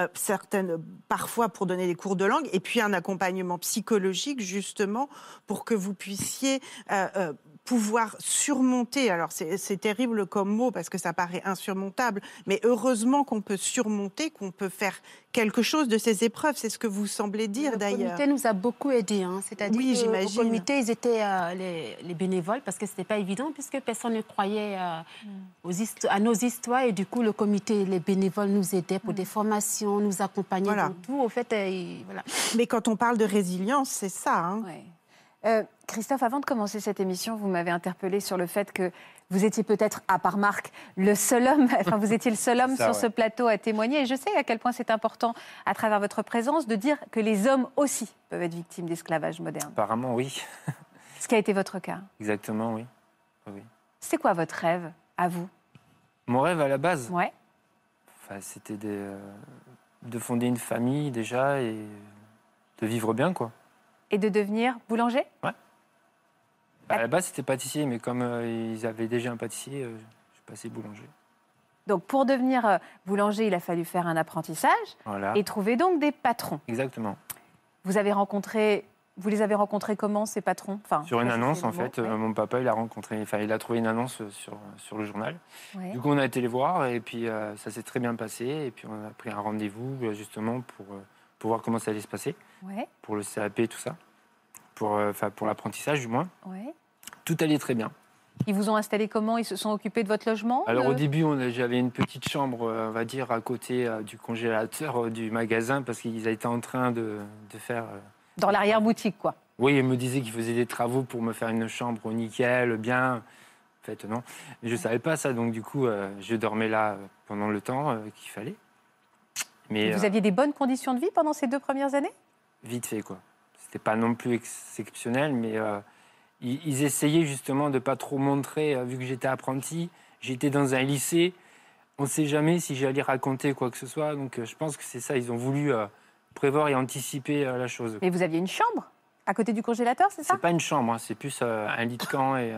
parfois pour donner des cours de langue, et puis un accompagnement psychologique, justement, pour que vous puissiez pouvoir surmonter, alors c'est terrible comme mot, parce que ça paraît insurmontable, mais heureusement qu'on peut surmonter, qu'on peut faire quelque chose de ces épreuves, c'est ce que vous semblez dire d'ailleurs. Le comité nous a beaucoup aidés, c'est-à-dire qu'au comité, ils étaient les bénévoles, parce que ce n'était pas évident, puisque personne ne croyait à nos histoires, et du coup, le comité, les bénévoles nous aidaient pour des formations, nous accompagnaient dans tout. Au fait, voilà. Mais quand on parle de résilience, c'est ça. Christophe, avant de commencer cette émission, vous m'avez interpellé sur le fait que vous étiez peut-être, à part Marc, le seul homme, vous étiez le seul homme sur ce plateau à témoigner. Et je sais à quel point c'est important, à travers votre présence, de dire que les hommes aussi peuvent être victimes d'esclavage moderne. Apparemment, oui. Ce qui a été votre cas. Exactement, oui. C'est quoi votre rêve, à vous? Mon rêve, à la base, ouais. C'était de fonder une famille, déjà, et de vivre bien, quoi. Et de devenir boulanger? Ouais. À la base, c'était pâtissier, mais comme ils avaient déjà un pâtissier, je passais boulanger. Donc, pour devenir boulanger, il a fallu faire un apprentissage et trouver donc des patrons. Exactement. Vous les avez rencontrés comment, ces patrons? Sur une annonce, en fait. Mon papa, il a trouvé une annonce sur le journal. Ouais. Du coup, on a été les voir, et puis ça s'est très bien passé. Et puis, on a pris un rendez-vous, justement, pour voir comment ça allait se passer. Ouais. Pour le CAP et tout ça. Pour l'apprentissage, du moins. Ouais. Tout allait très bien. Ils vous ont installé comment? Ils se sont occupés de votre logement? Alors, au début, j'avais une petite chambre, on va dire, à côté du congélateur du magasin, parce qu'ils étaient en train de faire... Dans l'arrière-boutique, quoi. Oui, ils me disaient qu'ils faisaient des travaux pour me faire une chambre au nickel, bien. En fait, non. Mais je ne savais pas ça, donc du coup, je dormais là pendant le temps qu'il fallait. Mais, vous aviez des bonnes conditions de vie pendant ces 2 premières années? Vite fait, quoi. C'était pas non plus exceptionnel, mais ils essayaient justement de pas trop montrer, vu que j'étais apprenti. J'étais dans un lycée. On ne sait jamais si j'allais raconter quoi que ce soit. Donc, je pense que c'est ça. Ils ont voulu prévoir et anticiper la chose. Mais vous aviez une chambre à côté du congélateur, c'est ça? C'est pas une chambre, c'est plus un lit de camp. Et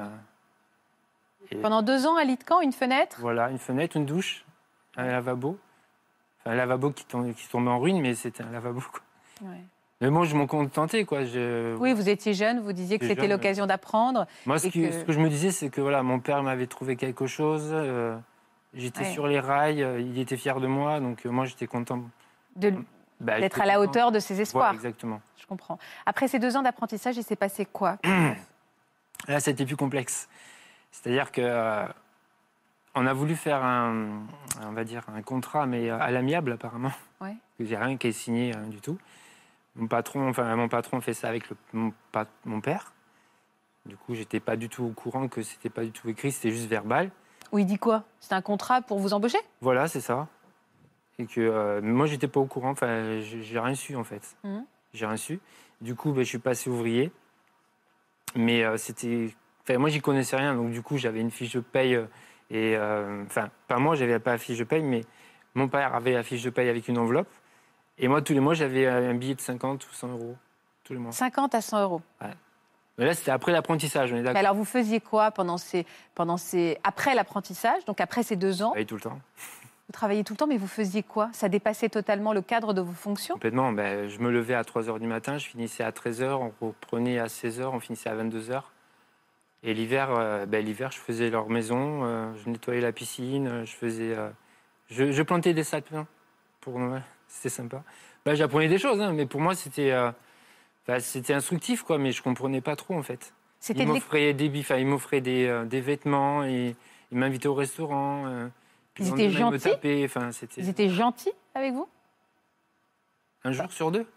pendant 2 ans, un lit de camp, une fenêtre? Voilà, une fenêtre, une douche, un lavabo. un lavabo qui tombait en ruine, mais c'était un lavabo, quoi. Ouais. Mais moi, je m'en contentais, quoi. Oui, vous étiez jeune, vous disiez que c'était l'occasion d'apprendre. Moi, ce que je me disais, c'est que voilà, mon père m'avait trouvé quelque chose, j'étais sur les rails, il était fier de moi, donc moi, j'étais content. D'être à la hauteur de ses espoirs. Ouais, exactement. Je comprends. Après ces 2 ans d'apprentissage, il s'est passé quoi? Là, c'était plus complexe. C'est-à-dire que on a voulu faire on va dire, un contrat, mais à l'amiable, apparemment. Ouais. J'ai rien qui est signé, rien du tout. Mon patron fait ça avec mon père. Du coup, j'étais pas du tout au courant que c'était pas du tout écrit, c'était juste verbal. Où il dit quoi? C'est un contrat pour vous embaucher? Voilà, c'est ça. Et que moi, j'étais pas au courant. Enfin, j'ai rien su, en fait. J'ai rien su. Du coup, je suis passé ouvrier. Mais moi, j'y connaissais rien. Donc, du coup, j'avais une fiche de paye. Pas moi, j'avais pas la fiche de paye, mais mon père avait la fiche de paye avec une enveloppe. Et moi, tous les mois, j'avais un billet de 50 ou 100 euros. Tous les mois. 50 à 100 euros. Ouais. Mais là, c'était après l'apprentissage, on est d'accord. Alors, vous faisiez quoi après l'apprentissage, donc après ces 2 ans? Je travaillais tout le temps. Vous travailliez tout le temps, mais vous faisiez quoi? Ça dépassait totalement le cadre de vos fonctions? Complètement. Je me levais à 3h du matin, je finissais à 13h, on reprenait à 16h, on finissait à 22h. Et l'hiver, je faisais leur maison, je nettoyais la piscine, je plantais des sapins pour Noël. C'était sympa. J'apprenais des choses, mais pour moi, c'était instructif, quoi, mais je ne comprenais pas trop, en fait. Il m'offrait des vêtements, et il m'invitait au restaurant. Ils étaient gentils? Ils étaient gentils avec vous? Un jour sur 2.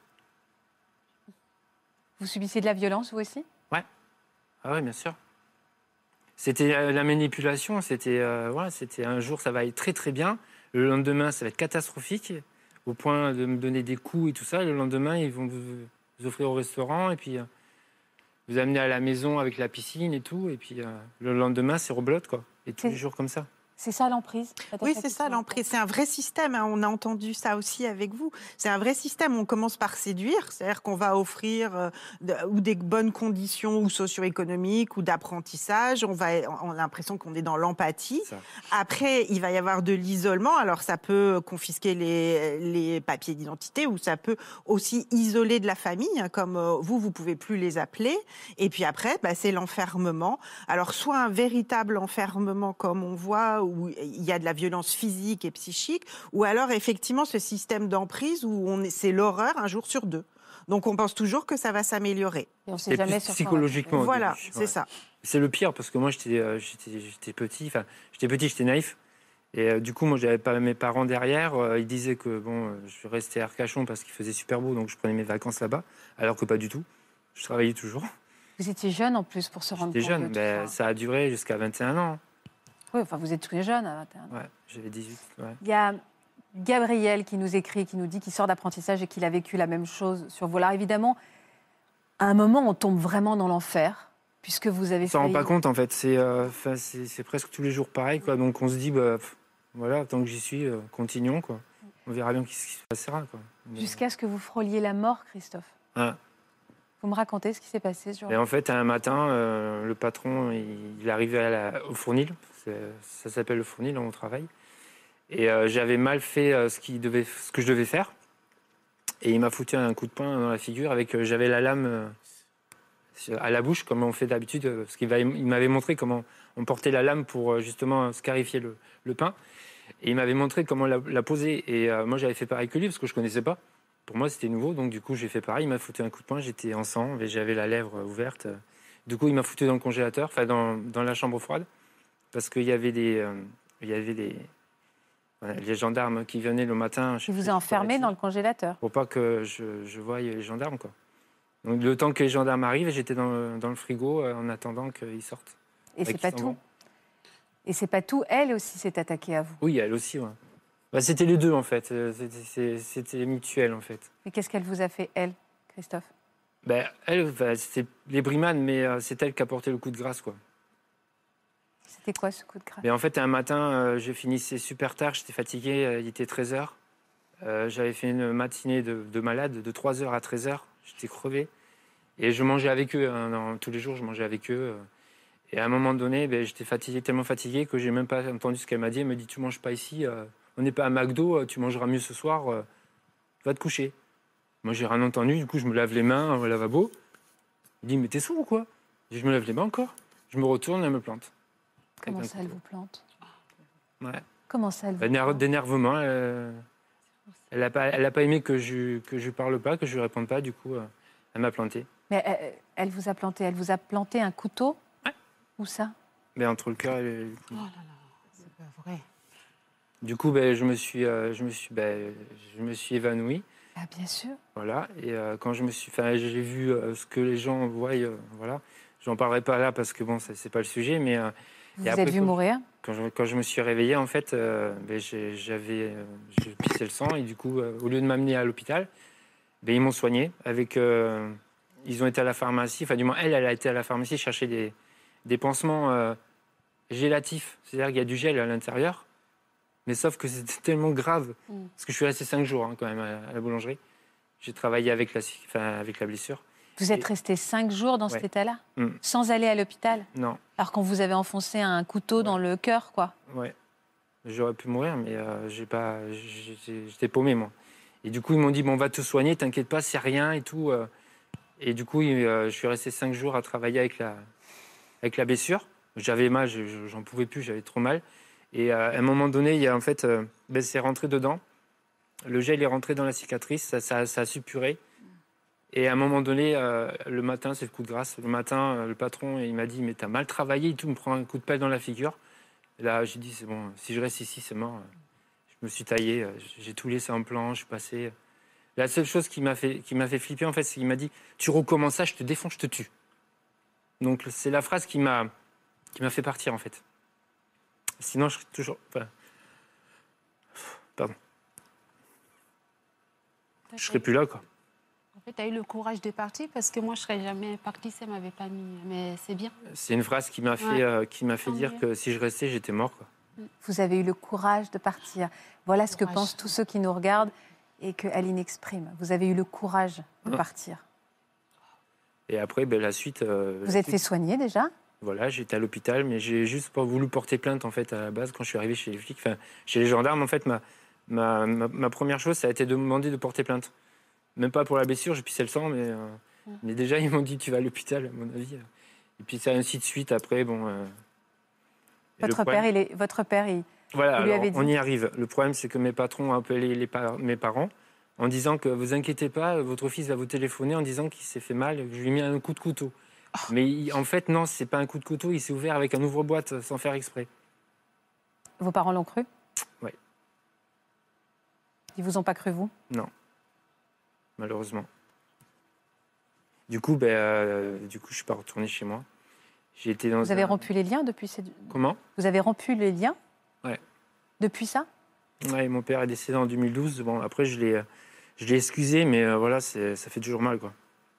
Vous subissiez de la violence, vous aussi? Ouais. Ah oui, bien sûr. C'était la manipulation, c'était un jour, ça va aller très très bien. Le lendemain, ça va être catastrophique, au point de me donner des coups et tout ça. Le lendemain, ils vont vous offrir au restaurant et puis vous amener à la maison avec la piscine et tout. Et puis le lendemain, c'est rebelote, quoi. Et tous les jours comme ça. C'est ça l'emprise? Oui, c'est ça l'emprise. C'est un vrai système. On a entendu ça aussi avec vous. C'est un vrai système. On commence par séduire, c'est-à-dire qu'on va offrir ou des bonnes conditions ou socio-économiques ou d'apprentissage. On a l'impression qu'on est dans l'empathie. Après, il va y avoir de l'isolement. Alors, ça peut confisquer les papiers d'identité ou ça peut aussi isoler de la famille, comme vous pouvez plus les appeler. Et puis après, c'est l'enfermement. Alors, soit un véritable enfermement, comme on voit, où il y a de la violence physique et psychique, ou alors effectivement ce système d'emprise où c'est l'horreur un jour sur 2. Donc on pense toujours que ça va s'améliorer. Et on sait jamais sur psychologiquement. Voilà, c'est ça. C'est le pire parce que moi j'étais petit, j'étais naïf. Et du coup, moi j'avais pas mes parents derrière. Ils disaient que je restais à Arcachon parce qu'il faisait super beau, donc je prenais mes vacances là-bas, alors que pas du tout. Je travaillais toujours. Vous étiez jeune en plus pour se rendre compte. J'étais jeune, mais ça a duré jusqu'à 21 ans. Oui, vous êtes très jeune à 21 ans. Ouais, j'avais 18. Ouais. Il y a Gabriel qui nous écrit, qui nous dit qu'il sort d'apprentissage et qu'il a vécu la même chose sur vous. Alors évidemment, à un moment, on tombe vraiment dans l'enfer, puisque vous avez fait... On ne s'en rend pas compte, en fait. C'est presque tous les jours pareil, quoi. Donc on se dit, voilà, tant que j'y suis, continuons, quoi. On verra bien ce qui se passera, quoi. Jusqu'à ce que vous frôliez la mort, Christophe. Ah. Vous me racontez ce qui s'est passé ce jour-là? Et en fait, un matin, le patron, il est arrivé au fournil. Ça s'appelle le fournil, on travaille. Et j'avais mal fait ce que je devais faire. Et il m'a foutu un coup de poing dans la figure j'avais la lame à la bouche, comme on fait d'habitude, parce qu'il m'avait montré comment on portait la lame pour justement scarifier le pain. Et il m'avait montré comment la poser. Et moi, j'avais fait pareil que lui, parce que je ne connaissais pas. Pour moi, c'était nouveau, donc du coup, j'ai fait pareil. Il m'a foutu un coup de poing, j'étais en sang, et j'avais la lèvre ouverte. Du coup, il m'a foutu dans le congélateur, dans la chambre froide. Parce qu'il y avait les gendarmes qui venaient le matin. Qui vous a enfermé dans le congélateur? Pour pas que je voie les gendarmes, quoi. Donc le temps que les gendarmes arrivent, j'étais dans le frigo en attendant qu'ils sortent. Et c'est pas tout. Et c'est pas tout. Elle aussi s'est attaquée à vous. Oui, elle aussi, ouais. C'était les deux, en fait. C'était mutuel, en fait. Mais qu'est-ce qu'elle vous a fait, elle, Christophe? Elle, c'était les brimades, mais c'est elle qui a porté le coup de grâce, quoi. C'était quoi ce coup de grâce? Mais en fait, un matin, je finissais super tard, j'étais fatigué, il était 13h. J'avais fait une matinée de malade, de 3h à 13h. J'étais crevé. Et je mangeais avec eux. Tous les jours, je mangeais avec eux. Et à un moment donné, j'étais tellement fatigué que je n'ai même pas entendu ce qu'elle m'a dit. Elle me dit, tu ne manges pas ici, on n'est pas à McDo, tu mangeras mieux ce soir, va te coucher. Moi, j'ai rien entendu, du coup, je me lave les mains au lavabo. Il dit, mais t'es sourd ou quoi? Je dis, je me lave les mains encore. Je me retourne, elle me plante. Comment ça, elle vous plante? Ouais. Comment ça, elle vous plante? D'énervement. Elle n'a pas aimé que je parle pas, que je lui réponde pas, du coup, elle m'a planté. Mais elle vous a planté un couteau? Ouais. Où ça? Mais entre le cœur et le cou. Oh là là, c'est pas vrai. Du coup, je me suis évanoui. Ah, bien sûr. Voilà. Et quand j'ai vu ce que les gens voient, voilà. J'en parlerai pas là parce que bon, c'est pas le sujet, mais. Vous êtes vu mourir? Quand je me suis réveillé, en fait, j'ai pissé le sang et du coup, au lieu de m'amener à l'hôpital, ils m'ont soigné avec. Ils ont été à la pharmacie, enfin du moins elle a été à la pharmacie chercher des pansements gélatifs, c'est-à-dire qu'il y a du gel à l'intérieur, mais sauf que c'était tellement grave parce que je suis resté 5 jours quand même à la boulangerie. J'ai travaillé avec la blessure. Vous êtes resté 5 jours dans cet état-là, sans aller à l'hôpital? Non. Alors qu'on vous avait enfoncé un couteau dans le cœur, quoi. Ouais. J'aurais pu mourir, mais j'étais paumé, moi. Et du coup, ils m'ont dit, bon, on va te soigner, t'inquiète pas, c'est rien et tout. Et du coup, je suis resté 5 jours à travailler avec la blessure. J'avais mal, j'en pouvais plus, j'avais trop mal. Et à un moment donné, il y a en fait, c'est rentré dedans. Le gel est rentré dans la cicatrice, ça a suppuré. Et à un moment donné, le matin, c'est le coup de grâce. Le matin, le patron, il m'a dit, mais t'as mal travaillé et tout, il me prend un coup de pelle dans la figure. Et là, j'ai dit, c'est bon, si je reste ici, c'est mort. Je me suis taillé, j'ai tout laissé en plan, je suis passé. La seule chose qui m'a fait flipper, en fait, c'est qu'il m'a dit, tu recommences ça, je te défonce, je te tue. Donc, c'est la phrase qui m'a fait partir, en fait. Sinon, je serais toujours... Enfin, pardon. Je serais plus là, quoi. En fait, tu as eu le courage de partir parce que moi, je ne serais jamais partie si elle ne m'avait pas mis. Mais c'est bien. C'est une phrase qui m'a fait dire que si je restais, j'étais mort, quoi. Vous avez eu le courage de partir. Voilà ce que pensent tous ceux qui nous regardent et que Aline exprime. Vous avez eu le courage de partir. Et après, la suite... vous êtes fait soigner déjà? Voilà, j'étais à l'hôpital, mais j'ai juste pas voulu porter plainte, en fait, à la base, quand je suis arrivé chez les flics. Enfin, chez les gendarmes, en fait, ma première chose, ça a été de me demander de porter plainte. Même pas pour la blessure, j'ai pissé le sang, mais déjà, ils m'ont dit, tu vas à l'hôpital, à mon avis. Et puis, c'est ainsi de suite, après, bon... Votre père, voilà, vous lui avez dit... on y arrive. Le problème, c'est que mes patrons ont appelé mes parents en disant que vous inquiétez pas, votre fils va vous téléphoner en disant qu'il s'est fait mal, que je lui ai mis un coup de couteau. Mais en fait, non, c'est pas un coup de couteau, il s'est ouvert avec un ouvre-boîte sans faire exprès. Vos parents l'ont cru? Oui. Ils vous ont pas cru, vous? Non, malheureusement. Du coup, je suis pas retourné chez moi. Vous avez rompu les liens depuis ces... Comment? Vous avez rompu les liens? Ouais. Depuis ça? Ouais, mon père est décédé en 2012. Bon, après, je l'ai excusé, mais voilà, ça fait toujours mal, quoi.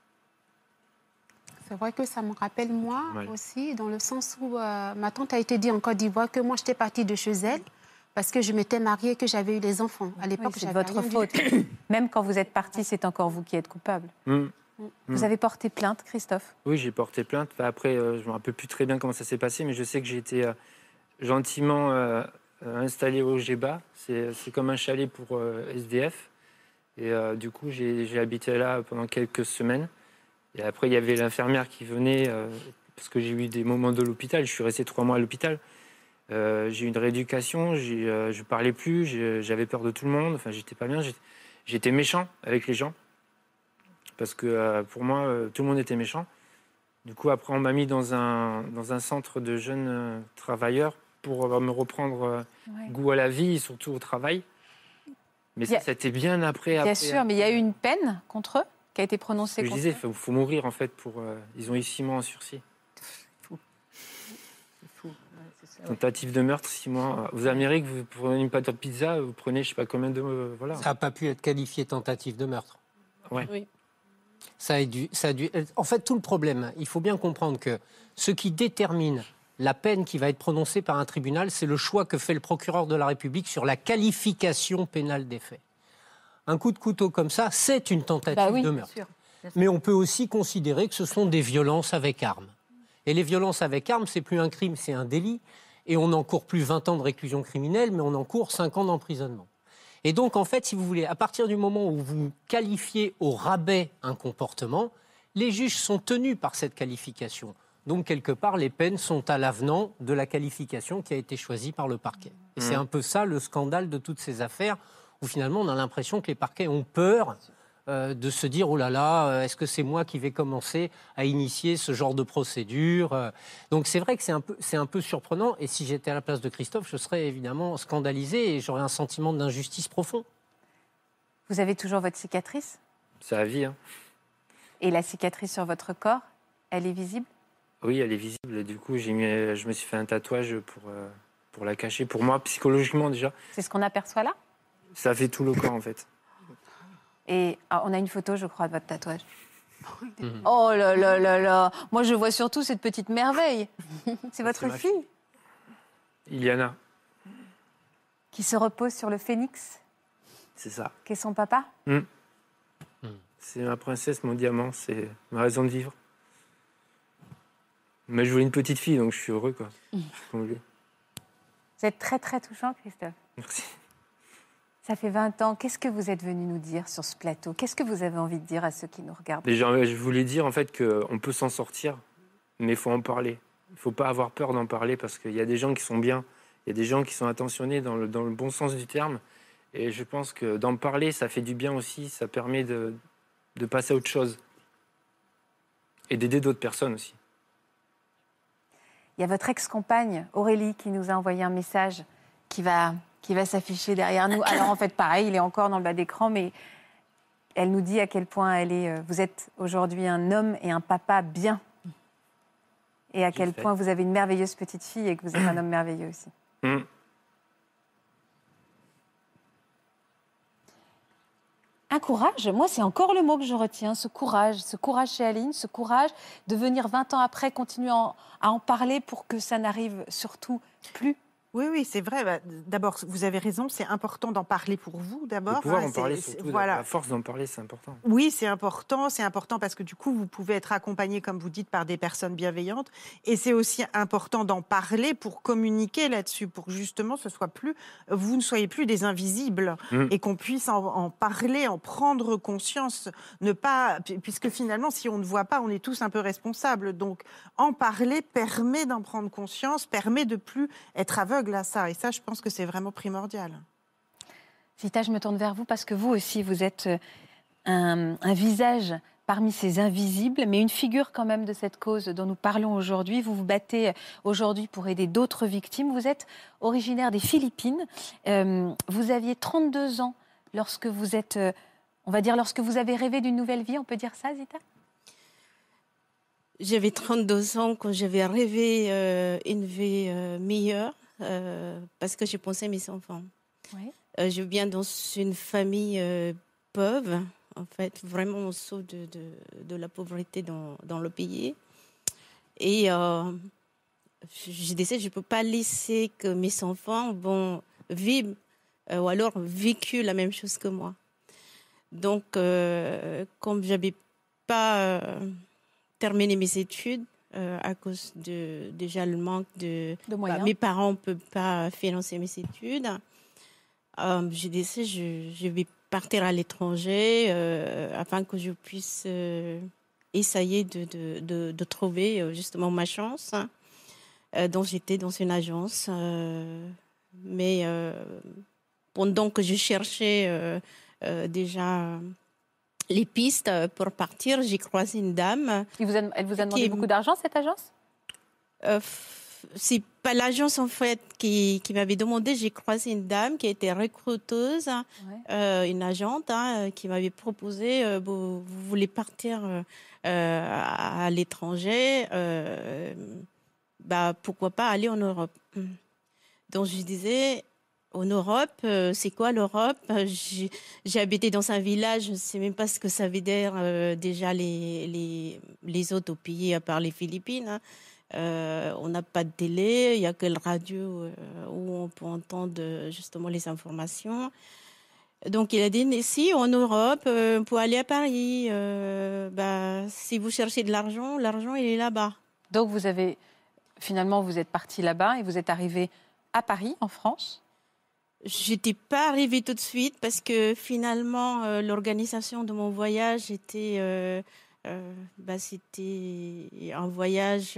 C'est vrai que ça me rappelle moi aussi, dans le sens où ma tante a été dit en Côte d'Ivoire que moi, j'étais partie de chez elle parce que je m'étais mariée et que j'avais eu des enfants. À l'époque, c'est votre faute. Même quand vous êtes partie, c'est encore vous qui êtes coupable. Vous avez porté plainte, Christophe? Oui, j'ai porté plainte. Après, je ne me rappelle plus très bien comment ça s'est passé, mais je sais que j'ai été gentiment installé au Géba. C'est comme un chalet pour SDF. Et du coup, j'ai habité là pendant quelques semaines. Et après, il y avait l'infirmière qui venait, parce que j'ai eu des moments de l'hôpital. Je suis resté 3 mois à l'hôpital. J'ai eu une rééducation, je ne parlais plus, j'avais peur de tout le monde. Enfin, j'étais pas bien. J'étais méchant avec les gens. Parce que pour moi, tout le monde était méchant. Du coup, après, on m'a mis dans un centre de jeunes travailleurs pour me reprendre goût à la vie et surtout au travail. Mais ça, c'était bien après. Bien sûr, mais il y a eu une peine contre eux qui a été prononcée contre eux. Je disais, il faut mourir, en fait. Ils ont eu 6 mois en sursis. C'est fou. Ouais, tentative de meurtre, 6 mois. Aux Amériques, vous prenez une pâte de pizza, vous prenez je ne sais pas combien de... voilà. Ça n'a pas pu être qualifié tentative de meurtre. Ouais. Oui. Ça a dû... En fait, tout le problème, il faut bien comprendre que ce qui détermine la peine qui va être prononcée par un tribunal, c'est le choix que fait le procureur de la République sur la qualification pénale des faits. Un coup de couteau comme ça, c'est une tentative de meurtre. Bien sûr. Mais on peut aussi considérer que ce sont des violences avec armes. Et les violences avec armes, c'est plus un crime, c'est un délit. et on n'encourt plus 20 ans de réclusion criminelle, mais on encourt 5 ans d'emprisonnement. Et donc, en fait, si vous voulez, à partir du moment où vous qualifiez au rabais un comportement, les juges sont tenus par cette qualification. Donc, quelque part, les peines sont à l'avenant de la qualification qui a été choisie par le parquet. Et c'est un peu ça le scandale de toutes ces affaires, où finalement, on a l'impression que les parquets ont peur de se dire « Oh là là, est-ce que c'est moi qui vais commencer à initier ce genre de procédure ?» Donc c'est vrai que c'est un peu surprenant. Et si j'étais à la place de Christophe, je serais évidemment scandalisé et j'aurais un sentiment d'injustice profond. Vous avez toujours votre cicatrice ? C'est la vie. Hein. Et la cicatrice sur votre corps, elle est visible ? Oui, elle est visible. Du coup, je me suis fait un tatouage pour la cacher. Pour moi, psychologiquement déjà. C'est ce qu'on aperçoit là ? Ça fait tout le corps en fait. Et on a une photo, je crois, de votre tatouage. Oh là là là là. Moi, je vois surtout cette petite merveille. C'est votre fille. Iliana. Qui se repose sur le phénix. C'est ça. Qu'est son papa. C'est ma princesse, mon diamant. C'est ma raison de vivre. Mais je voulais une petite fille, donc je suis heureux, quoi. Vous êtes très, très touchant, Christophe. Merci. Ça fait 20 ans. Qu'est-ce que vous êtes venu nous dire sur ce plateau ? Qu'est-ce que vous avez envie de dire à ceux qui nous regardent ? Déjà, je voulais dire en fait qu'on peut s'en sortir, mais il faut en parler. Il ne faut pas avoir peur d'en parler parce qu'il y a des gens qui sont bien, il y a des gens qui sont attentionnés dans le bon sens du terme. Et je pense que d'en parler, ça fait du bien aussi, ça permet de passer à autre chose. Et d'aider d'autres personnes aussi. Il y a votre ex-compagne, Aurélie, qui nous a envoyé un message qui va s'afficher derrière nous. Alors en fait, pareil, il est encore dans le bas d'écran, mais elle nous dit à quel point vous êtes aujourd'hui un homme et un papa bien. Et à quel point vous avez une merveilleuse petite fille et que vous êtes un homme merveilleux aussi. Un courage, moi c'est encore le mot que je retiens, ce courage chez Aline, ce courage de venir 20 ans après continuer à en parler pour que ça n'arrive surtout plus. Oui, c'est vrai. D'abord, vous avez raison, c'est important d'en parler pour vous, d'abord. De pouvoir en parler, surtout, voilà. La force d'en parler, c'est important. Oui, c'est important parce que du coup, vous pouvez être accompagné, comme vous dites, par des personnes bienveillantes. Et c'est aussi important d'en parler pour communiquer là-dessus, pour justement vous ne soyez plus des invisibles et qu'on puisse en parler, en prendre conscience. Puisque finalement, si on ne voit pas, on est tous un peu responsables. Donc, en parler permet d'en prendre conscience, permet de plus être aveugle à ça. Et ça, je pense que c'est vraiment primordial. Zita, je me tourne vers vous parce que vous aussi, vous êtes un visage parmi ces invisibles, mais une figure quand même de cette cause dont nous parlons aujourd'hui. Vous vous battez aujourd'hui pour aider d'autres victimes. Vous êtes originaire des Philippines. Vous aviez 32 ans lorsque vous êtes, lorsque vous avez rêvé d'une nouvelle vie. On peut dire ça, Zita ? J'avais 32 ans quand j'avais rêvé une vie meilleure. Parce que je pensais à mes enfants. Oui. Je viens dans une famille pauvre, en fait, vraiment au saut de la pauvreté dans le pays. Et je décide, je ne peux pas laisser que mes enfants vont vivre ou alors vécu la même chose que moi. Donc, comme je n'avais pas terminé mes études, à cause déjà le manque de moyens. Mes parents ne peuvent pas financer mes études. J'ai décidé je vais partir à l'étranger afin que je puisse essayer de trouver justement ma chance. Donc j'étais dans une agence. Mais pendant que je cherchais déjà les pistes pour partir, j'ai croisé une dame. Elle vous a demandé beaucoup d'argent, cette agence ? C'est pas l'agence, en fait, qui m'avait demandé. J'ai croisé une dame qui était recruteuse, une agente, qui m'avait proposé, vous voulez partir à l'étranger, pourquoi pas aller en Europe. Donc, je disais... En Europe, c'est quoi l'Europe ? J'ai habité dans un village, je ne sais même pas ce que ça veut dire déjà les autres pays à part les Philippines. On n'a pas de télé, il n'y a que le radio où on peut entendre justement les informations. Donc il a dit, si en Europe, on peut aller à Paris. Si vous cherchez de l'argent, l'argent il est là-bas. Donc vous avez finalement, vous êtes parti là-bas et vous êtes arrivé à Paris, en France. Je n'étais pas arrivée tout de suite parce que finalement, l'organisation de mon voyage était, c'était un voyage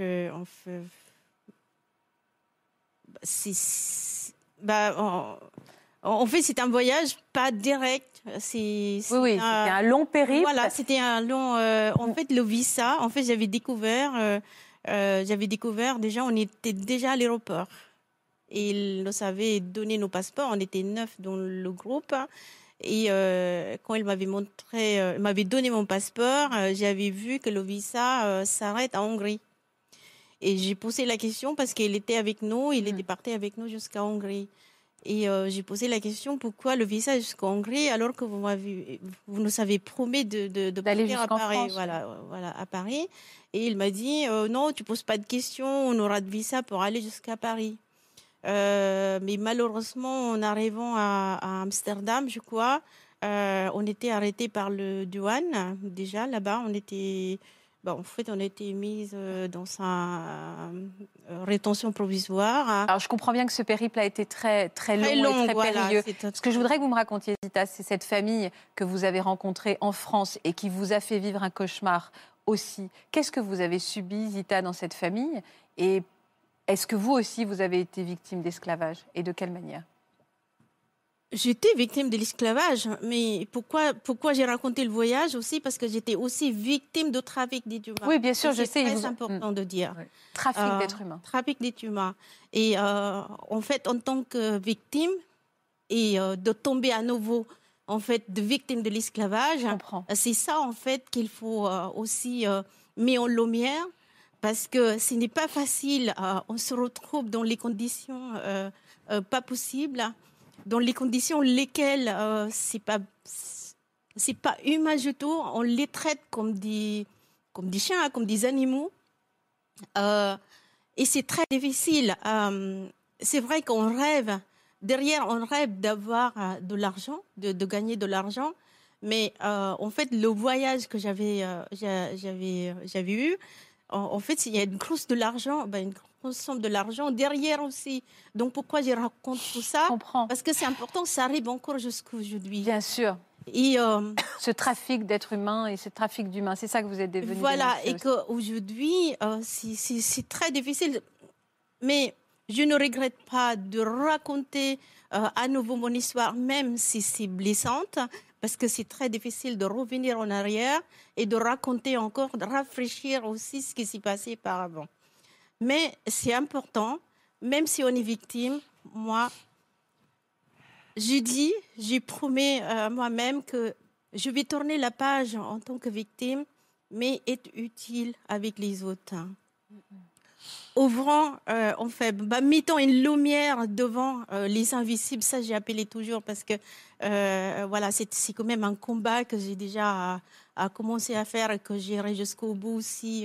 en fait, c'est un voyage pas direct. C'était un long périple. Voilà, c'était un long. En fait, le visa. En fait, j'avais découvert déjà, on était déjà à l'aéroport. Et ils nous avaient donné nos passeports. On était 9 dans le groupe. Et quand il m'avait donné mon passeport, j'avais vu que le visa s'arrête en Hongrie. Et j'ai posé la question parce qu'il était avec nous, il était parti avec nous jusqu'à Hongrie. Et j'ai posé la question, pourquoi le visa jusqu'en Hongrie alors que vous nous avez promis d'aller jusqu'en France. Voilà, à Paris. Et il m'a dit, non, tu ne poses pas de questions, on aura de visa pour aller jusqu'à Paris. Mais malheureusement, en arrivant à Amsterdam, je crois, on était arrêté par le douane. Déjà, là-bas, on était mis dans sa rétention provisoire. Alors, je comprends bien que ce périple a été très, très long et très périlleux. Ce que je voudrais que vous me racontiez, Zita, c'est cette famille que vous avez rencontrée en France et qui vous a fait vivre un cauchemar aussi. Qu'est-ce que vous avez subi, Zita, dans cette famille? Et est-ce que vous aussi, vous avez été victime d'esclavage? Et de quelle manière? J'étais victime de l'esclavage, mais pourquoi j'ai raconté le voyage aussi? Parce que j'étais aussi victime de trafic d'êtres humains. Oui, bien sûr, je sais. C'est très important de dire. Oui. Trafic d'êtres humains. Trafic d'êtres humains. Et en fait, en tant que victime, et de tomber à nouveau, en fait, de victime de l'esclavage, c'est ça, en fait, qu'il faut aussi mettre en lumière, parce que ce n'est pas facile. On se retrouve dans les conditions pas possibles, dans les conditions lesquelles c'est pas humain du tout. On les traite comme des chiens, comme des animaux. Et c'est très difficile. C'est vrai qu'on rêve, on rêve d'avoir de l'argent, de gagner de l'argent. Mais en fait, le voyage que j'avais eu, en fait, il y a une grosse somme de l'argent derrière aussi. Donc, pourquoi je raconte tout ça? Je comprends. Parce que c'est important, ça arrive encore jusqu'à aujourd'hui. Bien sûr. Et ce trafic d'êtres humains et ce trafic d'humains, c'est ça que vous êtes devenu. Voilà, et qu'aujourd'hui, c'est très difficile. Mais je ne regrette pas de raconter à nouveau mon histoire, même si c'est blessante, parce que c'est très difficile de revenir en arrière et de raconter encore, de rafraîchir aussi ce qui s'est passé par avant. Mais c'est important, même si on est victime, moi, j'ai promis à moi-même que je vais tourner la page en tant que victime, mais être utile avec les autres. Ouvrant, en fait, mettant une lumière devant les invisibles, ça j'ai appelé toujours parce que voilà, c'est quand même un combat que j'ai déjà commencé à faire et que j'irai jusqu'au bout aussi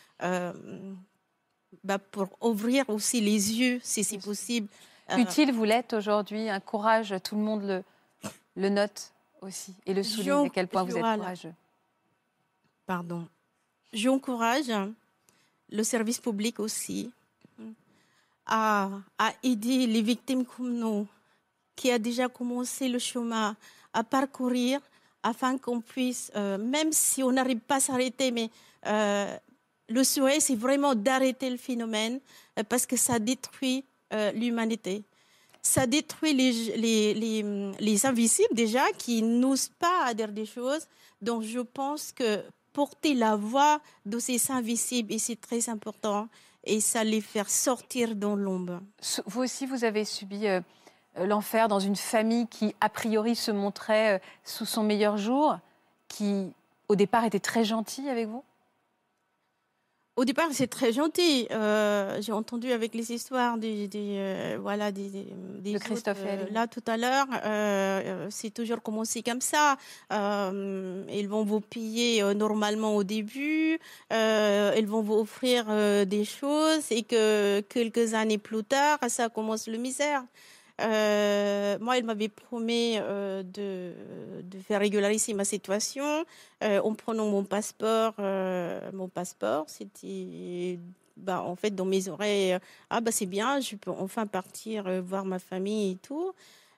pour ouvrir aussi les yeux, si c'est possible. Utile, vous l'êtes aujourd'hui, un courage, tout le monde le note aussi et le souligne à quel point vous êtes courageux. Pardon. J'encourage le service public aussi à aider les victimes comme nous, qui a déjà commencé le chemin, à parcourir afin qu'on puisse, même si on n'arrive pas à s'arrêter, mais le souhait, c'est vraiment d'arrêter le phénomène parce que ça détruit l'humanité. Ça détruit les invisibles déjà qui n'osent pas à dire des choses. Donc je pense que porter la voix de ces invisibles, et c'est très important, et ça les faire sortir dans l'ombre. Vous aussi, vous avez subi l'enfer dans une famille qui, a priori, se montrait sous son meilleur jour, qui, au départ, était très gentille avec vous? Au départ, c'est très gentil. J'ai entendu avec les histoires des Christophe et Aline. Là, tout à l'heure, c'est toujours commencé comme ça. Ils vont vous payer normalement au début. Ils vont vous offrir des choses et que quelques années plus tard, ça commence le misère. Moi, il m'avait promis de faire régulariser ma situation en prenant mon passeport. Mon passeport, c'était en fait, dans mes oreilles, c'est bien, je peux enfin partir voir ma famille et tout.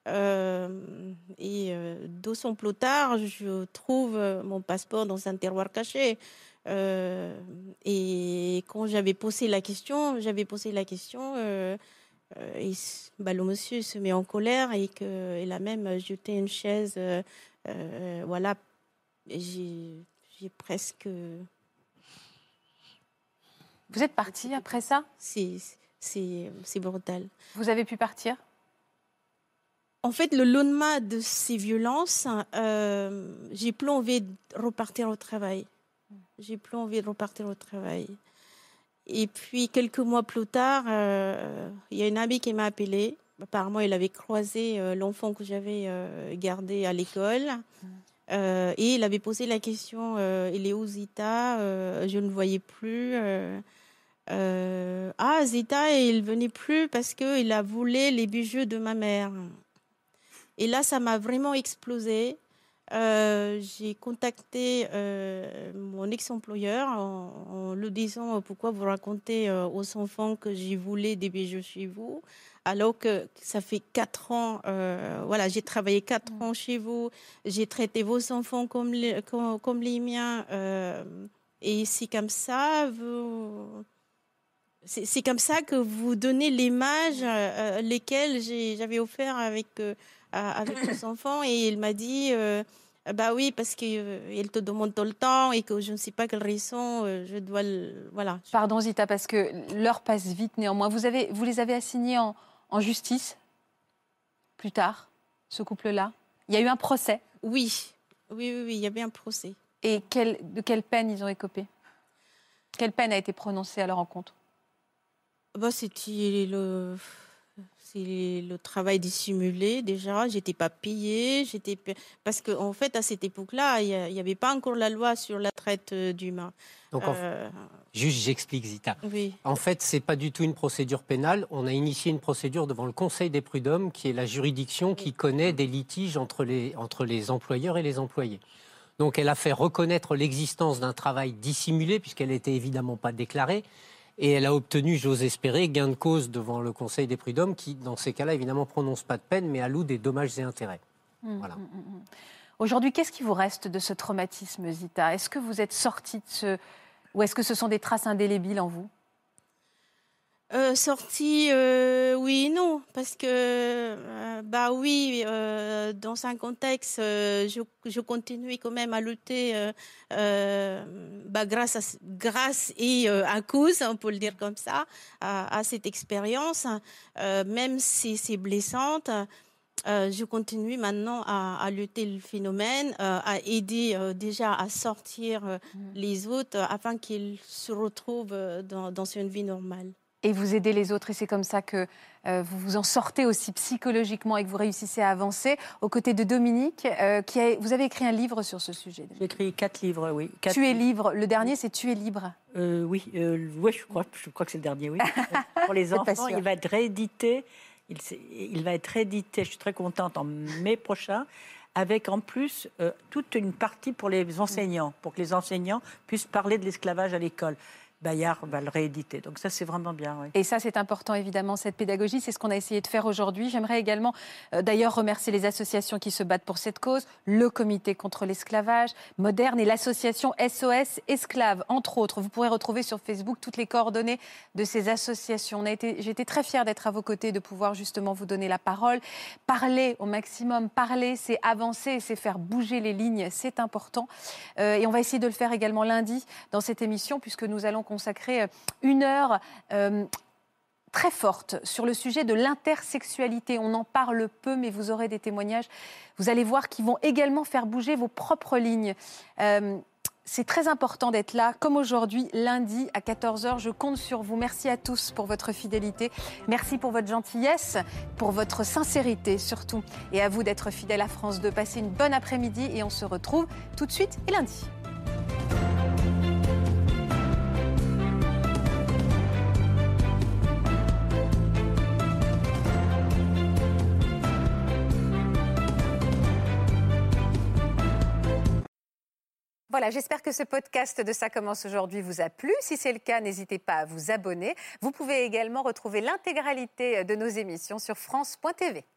Et 2 ans plus tard, je trouve mon passeport dans un tiroir caché. Et quand j'avais posé la question, le monsieur se met en colère et qu'il a même jeté une chaise. Voilà, j'ai presque... Vous êtes partie après ça ? C'est brutal. Vous avez pu partir ? En fait, le lendemain de ces violences, j'ai plus envie de repartir au travail. Et puis, quelques mois plus tard, il y a une amie qui m'a appelée. Apparemment, elle avait croisé l'enfant que j'avais gardé à l'école. Et il avait posé la question, il est où Zita ? Je ne le voyais plus. Zita, il ne venait plus parce qu'il a volé les bijoux de ma mère. Et là, ça m'a vraiment explosé. J'ai contacté mon ex-employeur en lui disant pourquoi vous racontez aux enfants que j'ai volé des bijoux chez vous, alors que ça fait 4 ans, j'ai travaillé 4 ans chez vous, j'ai traité vos enfants comme les miens, et c'est comme ça, c'est comme ça que vous donnez l'image lesquelles j'avais offert avec les enfants. Et il m'a dit oui, parce qu'il te demande tout le temps et que je ne sais pas quelle raison je dois voilà. Pardon Zita, parce que l'heure passe vite néanmoins. Vous les avez assignés en justice plus tard, ce couple-là. Il y a eu un procès. Oui, il y avait un procès. Et de quelle peine ils ont écopé ? Quelle peine a été prononcée à leur encontre ? C'était le travail dissimulé déjà. J'étais pas payée. Parce qu'en fait, à cette époque-là, il n'y avait pas encore la loi sur la traite d'humains. Donc, juste, j'explique, Zita. Oui. En fait, c'est pas du tout une procédure pénale. On a initié une procédure devant le Conseil des prud'hommes, qui est la juridiction qui connaît des litiges entre les employeurs et les employés. Donc, elle a fait reconnaître l'existence d'un travail dissimulé, puisqu'elle n'était évidemment pas déclarée. Et elle a obtenu, j'ose espérer, gain de cause devant le Conseil des prud'hommes qui, dans ces cas-là, évidemment, prononce pas de peine, mais alloue des dommages et intérêts. Voilà. Aujourd'hui, qu'est-ce qui vous reste de ce traumatisme, Zita ? Est-ce que vous êtes sortie de ou est-ce que ce sont des traces indélébiles en vous ? Sortie, oui et non, parce que dans un contexte, je continue quand même à lutter grâce et à cause, on peut le dire comme ça, à cette expérience, même si c'est blessante. Je continue maintenant à lutter le phénomène, à aider déjà à sortir les autres afin qu'ils se retrouvent dans une vie normale. Et vous aidez les autres, et c'est comme ça que vous vous en sortez aussi psychologiquement et que vous réussissez à avancer. Aux côtés de Dominique, vous avez écrit un livre sur ce sujet. J'ai écrit 4 livres, oui. Tu es libre. Le dernier, c'est Tu es libre. Oui, je crois que c'est le dernier, oui. Pour les enfants, il va être réédité. Il va être réédité, je suis très contente, en mai prochain, avec en plus toute une partie pour les enseignants, pour que les enseignants puissent parler de l'esclavage à l'école. Bayard va le rééditer. Donc ça, c'est vraiment bien. Oui. Et ça, c'est important, évidemment, cette pédagogie. C'est ce qu'on a essayé de faire aujourd'hui. J'aimerais également, d'ailleurs, remercier les associations qui se battent pour cette cause, le Comité contre l'esclavage moderne et l'association SOS Esclaves, entre autres. Vous pourrez retrouver sur Facebook toutes les coordonnées de ces associations. J'ai été très fière d'être à vos côtés, de pouvoir justement vous donner la parole. Parler au maximum, parler, c'est avancer, c'est faire bouger les lignes, c'est important. Et on va essayer de le faire également lundi dans cette émission, puisque nous allons consacrer 1 heure très forte sur le sujet de l'intersexualité. On en parle peu, mais vous aurez des témoignages, vous allez voir, qui vont également faire bouger vos propres lignes. C'est très important d'être là, comme aujourd'hui, lundi à 14h. Je compte sur vous. Merci à tous pour votre fidélité. Merci pour votre gentillesse, pour votre sincérité surtout. Et à vous d'être fidèles à France 2. Passez une bonne après-midi et on se retrouve tout de suite et lundi. Voilà, j'espère que ce podcast de Ça commence aujourd'hui vous a plu. Si c'est le cas, n'hésitez pas à vous abonner. Vous pouvez également retrouver l'intégralité de nos émissions sur France.tv.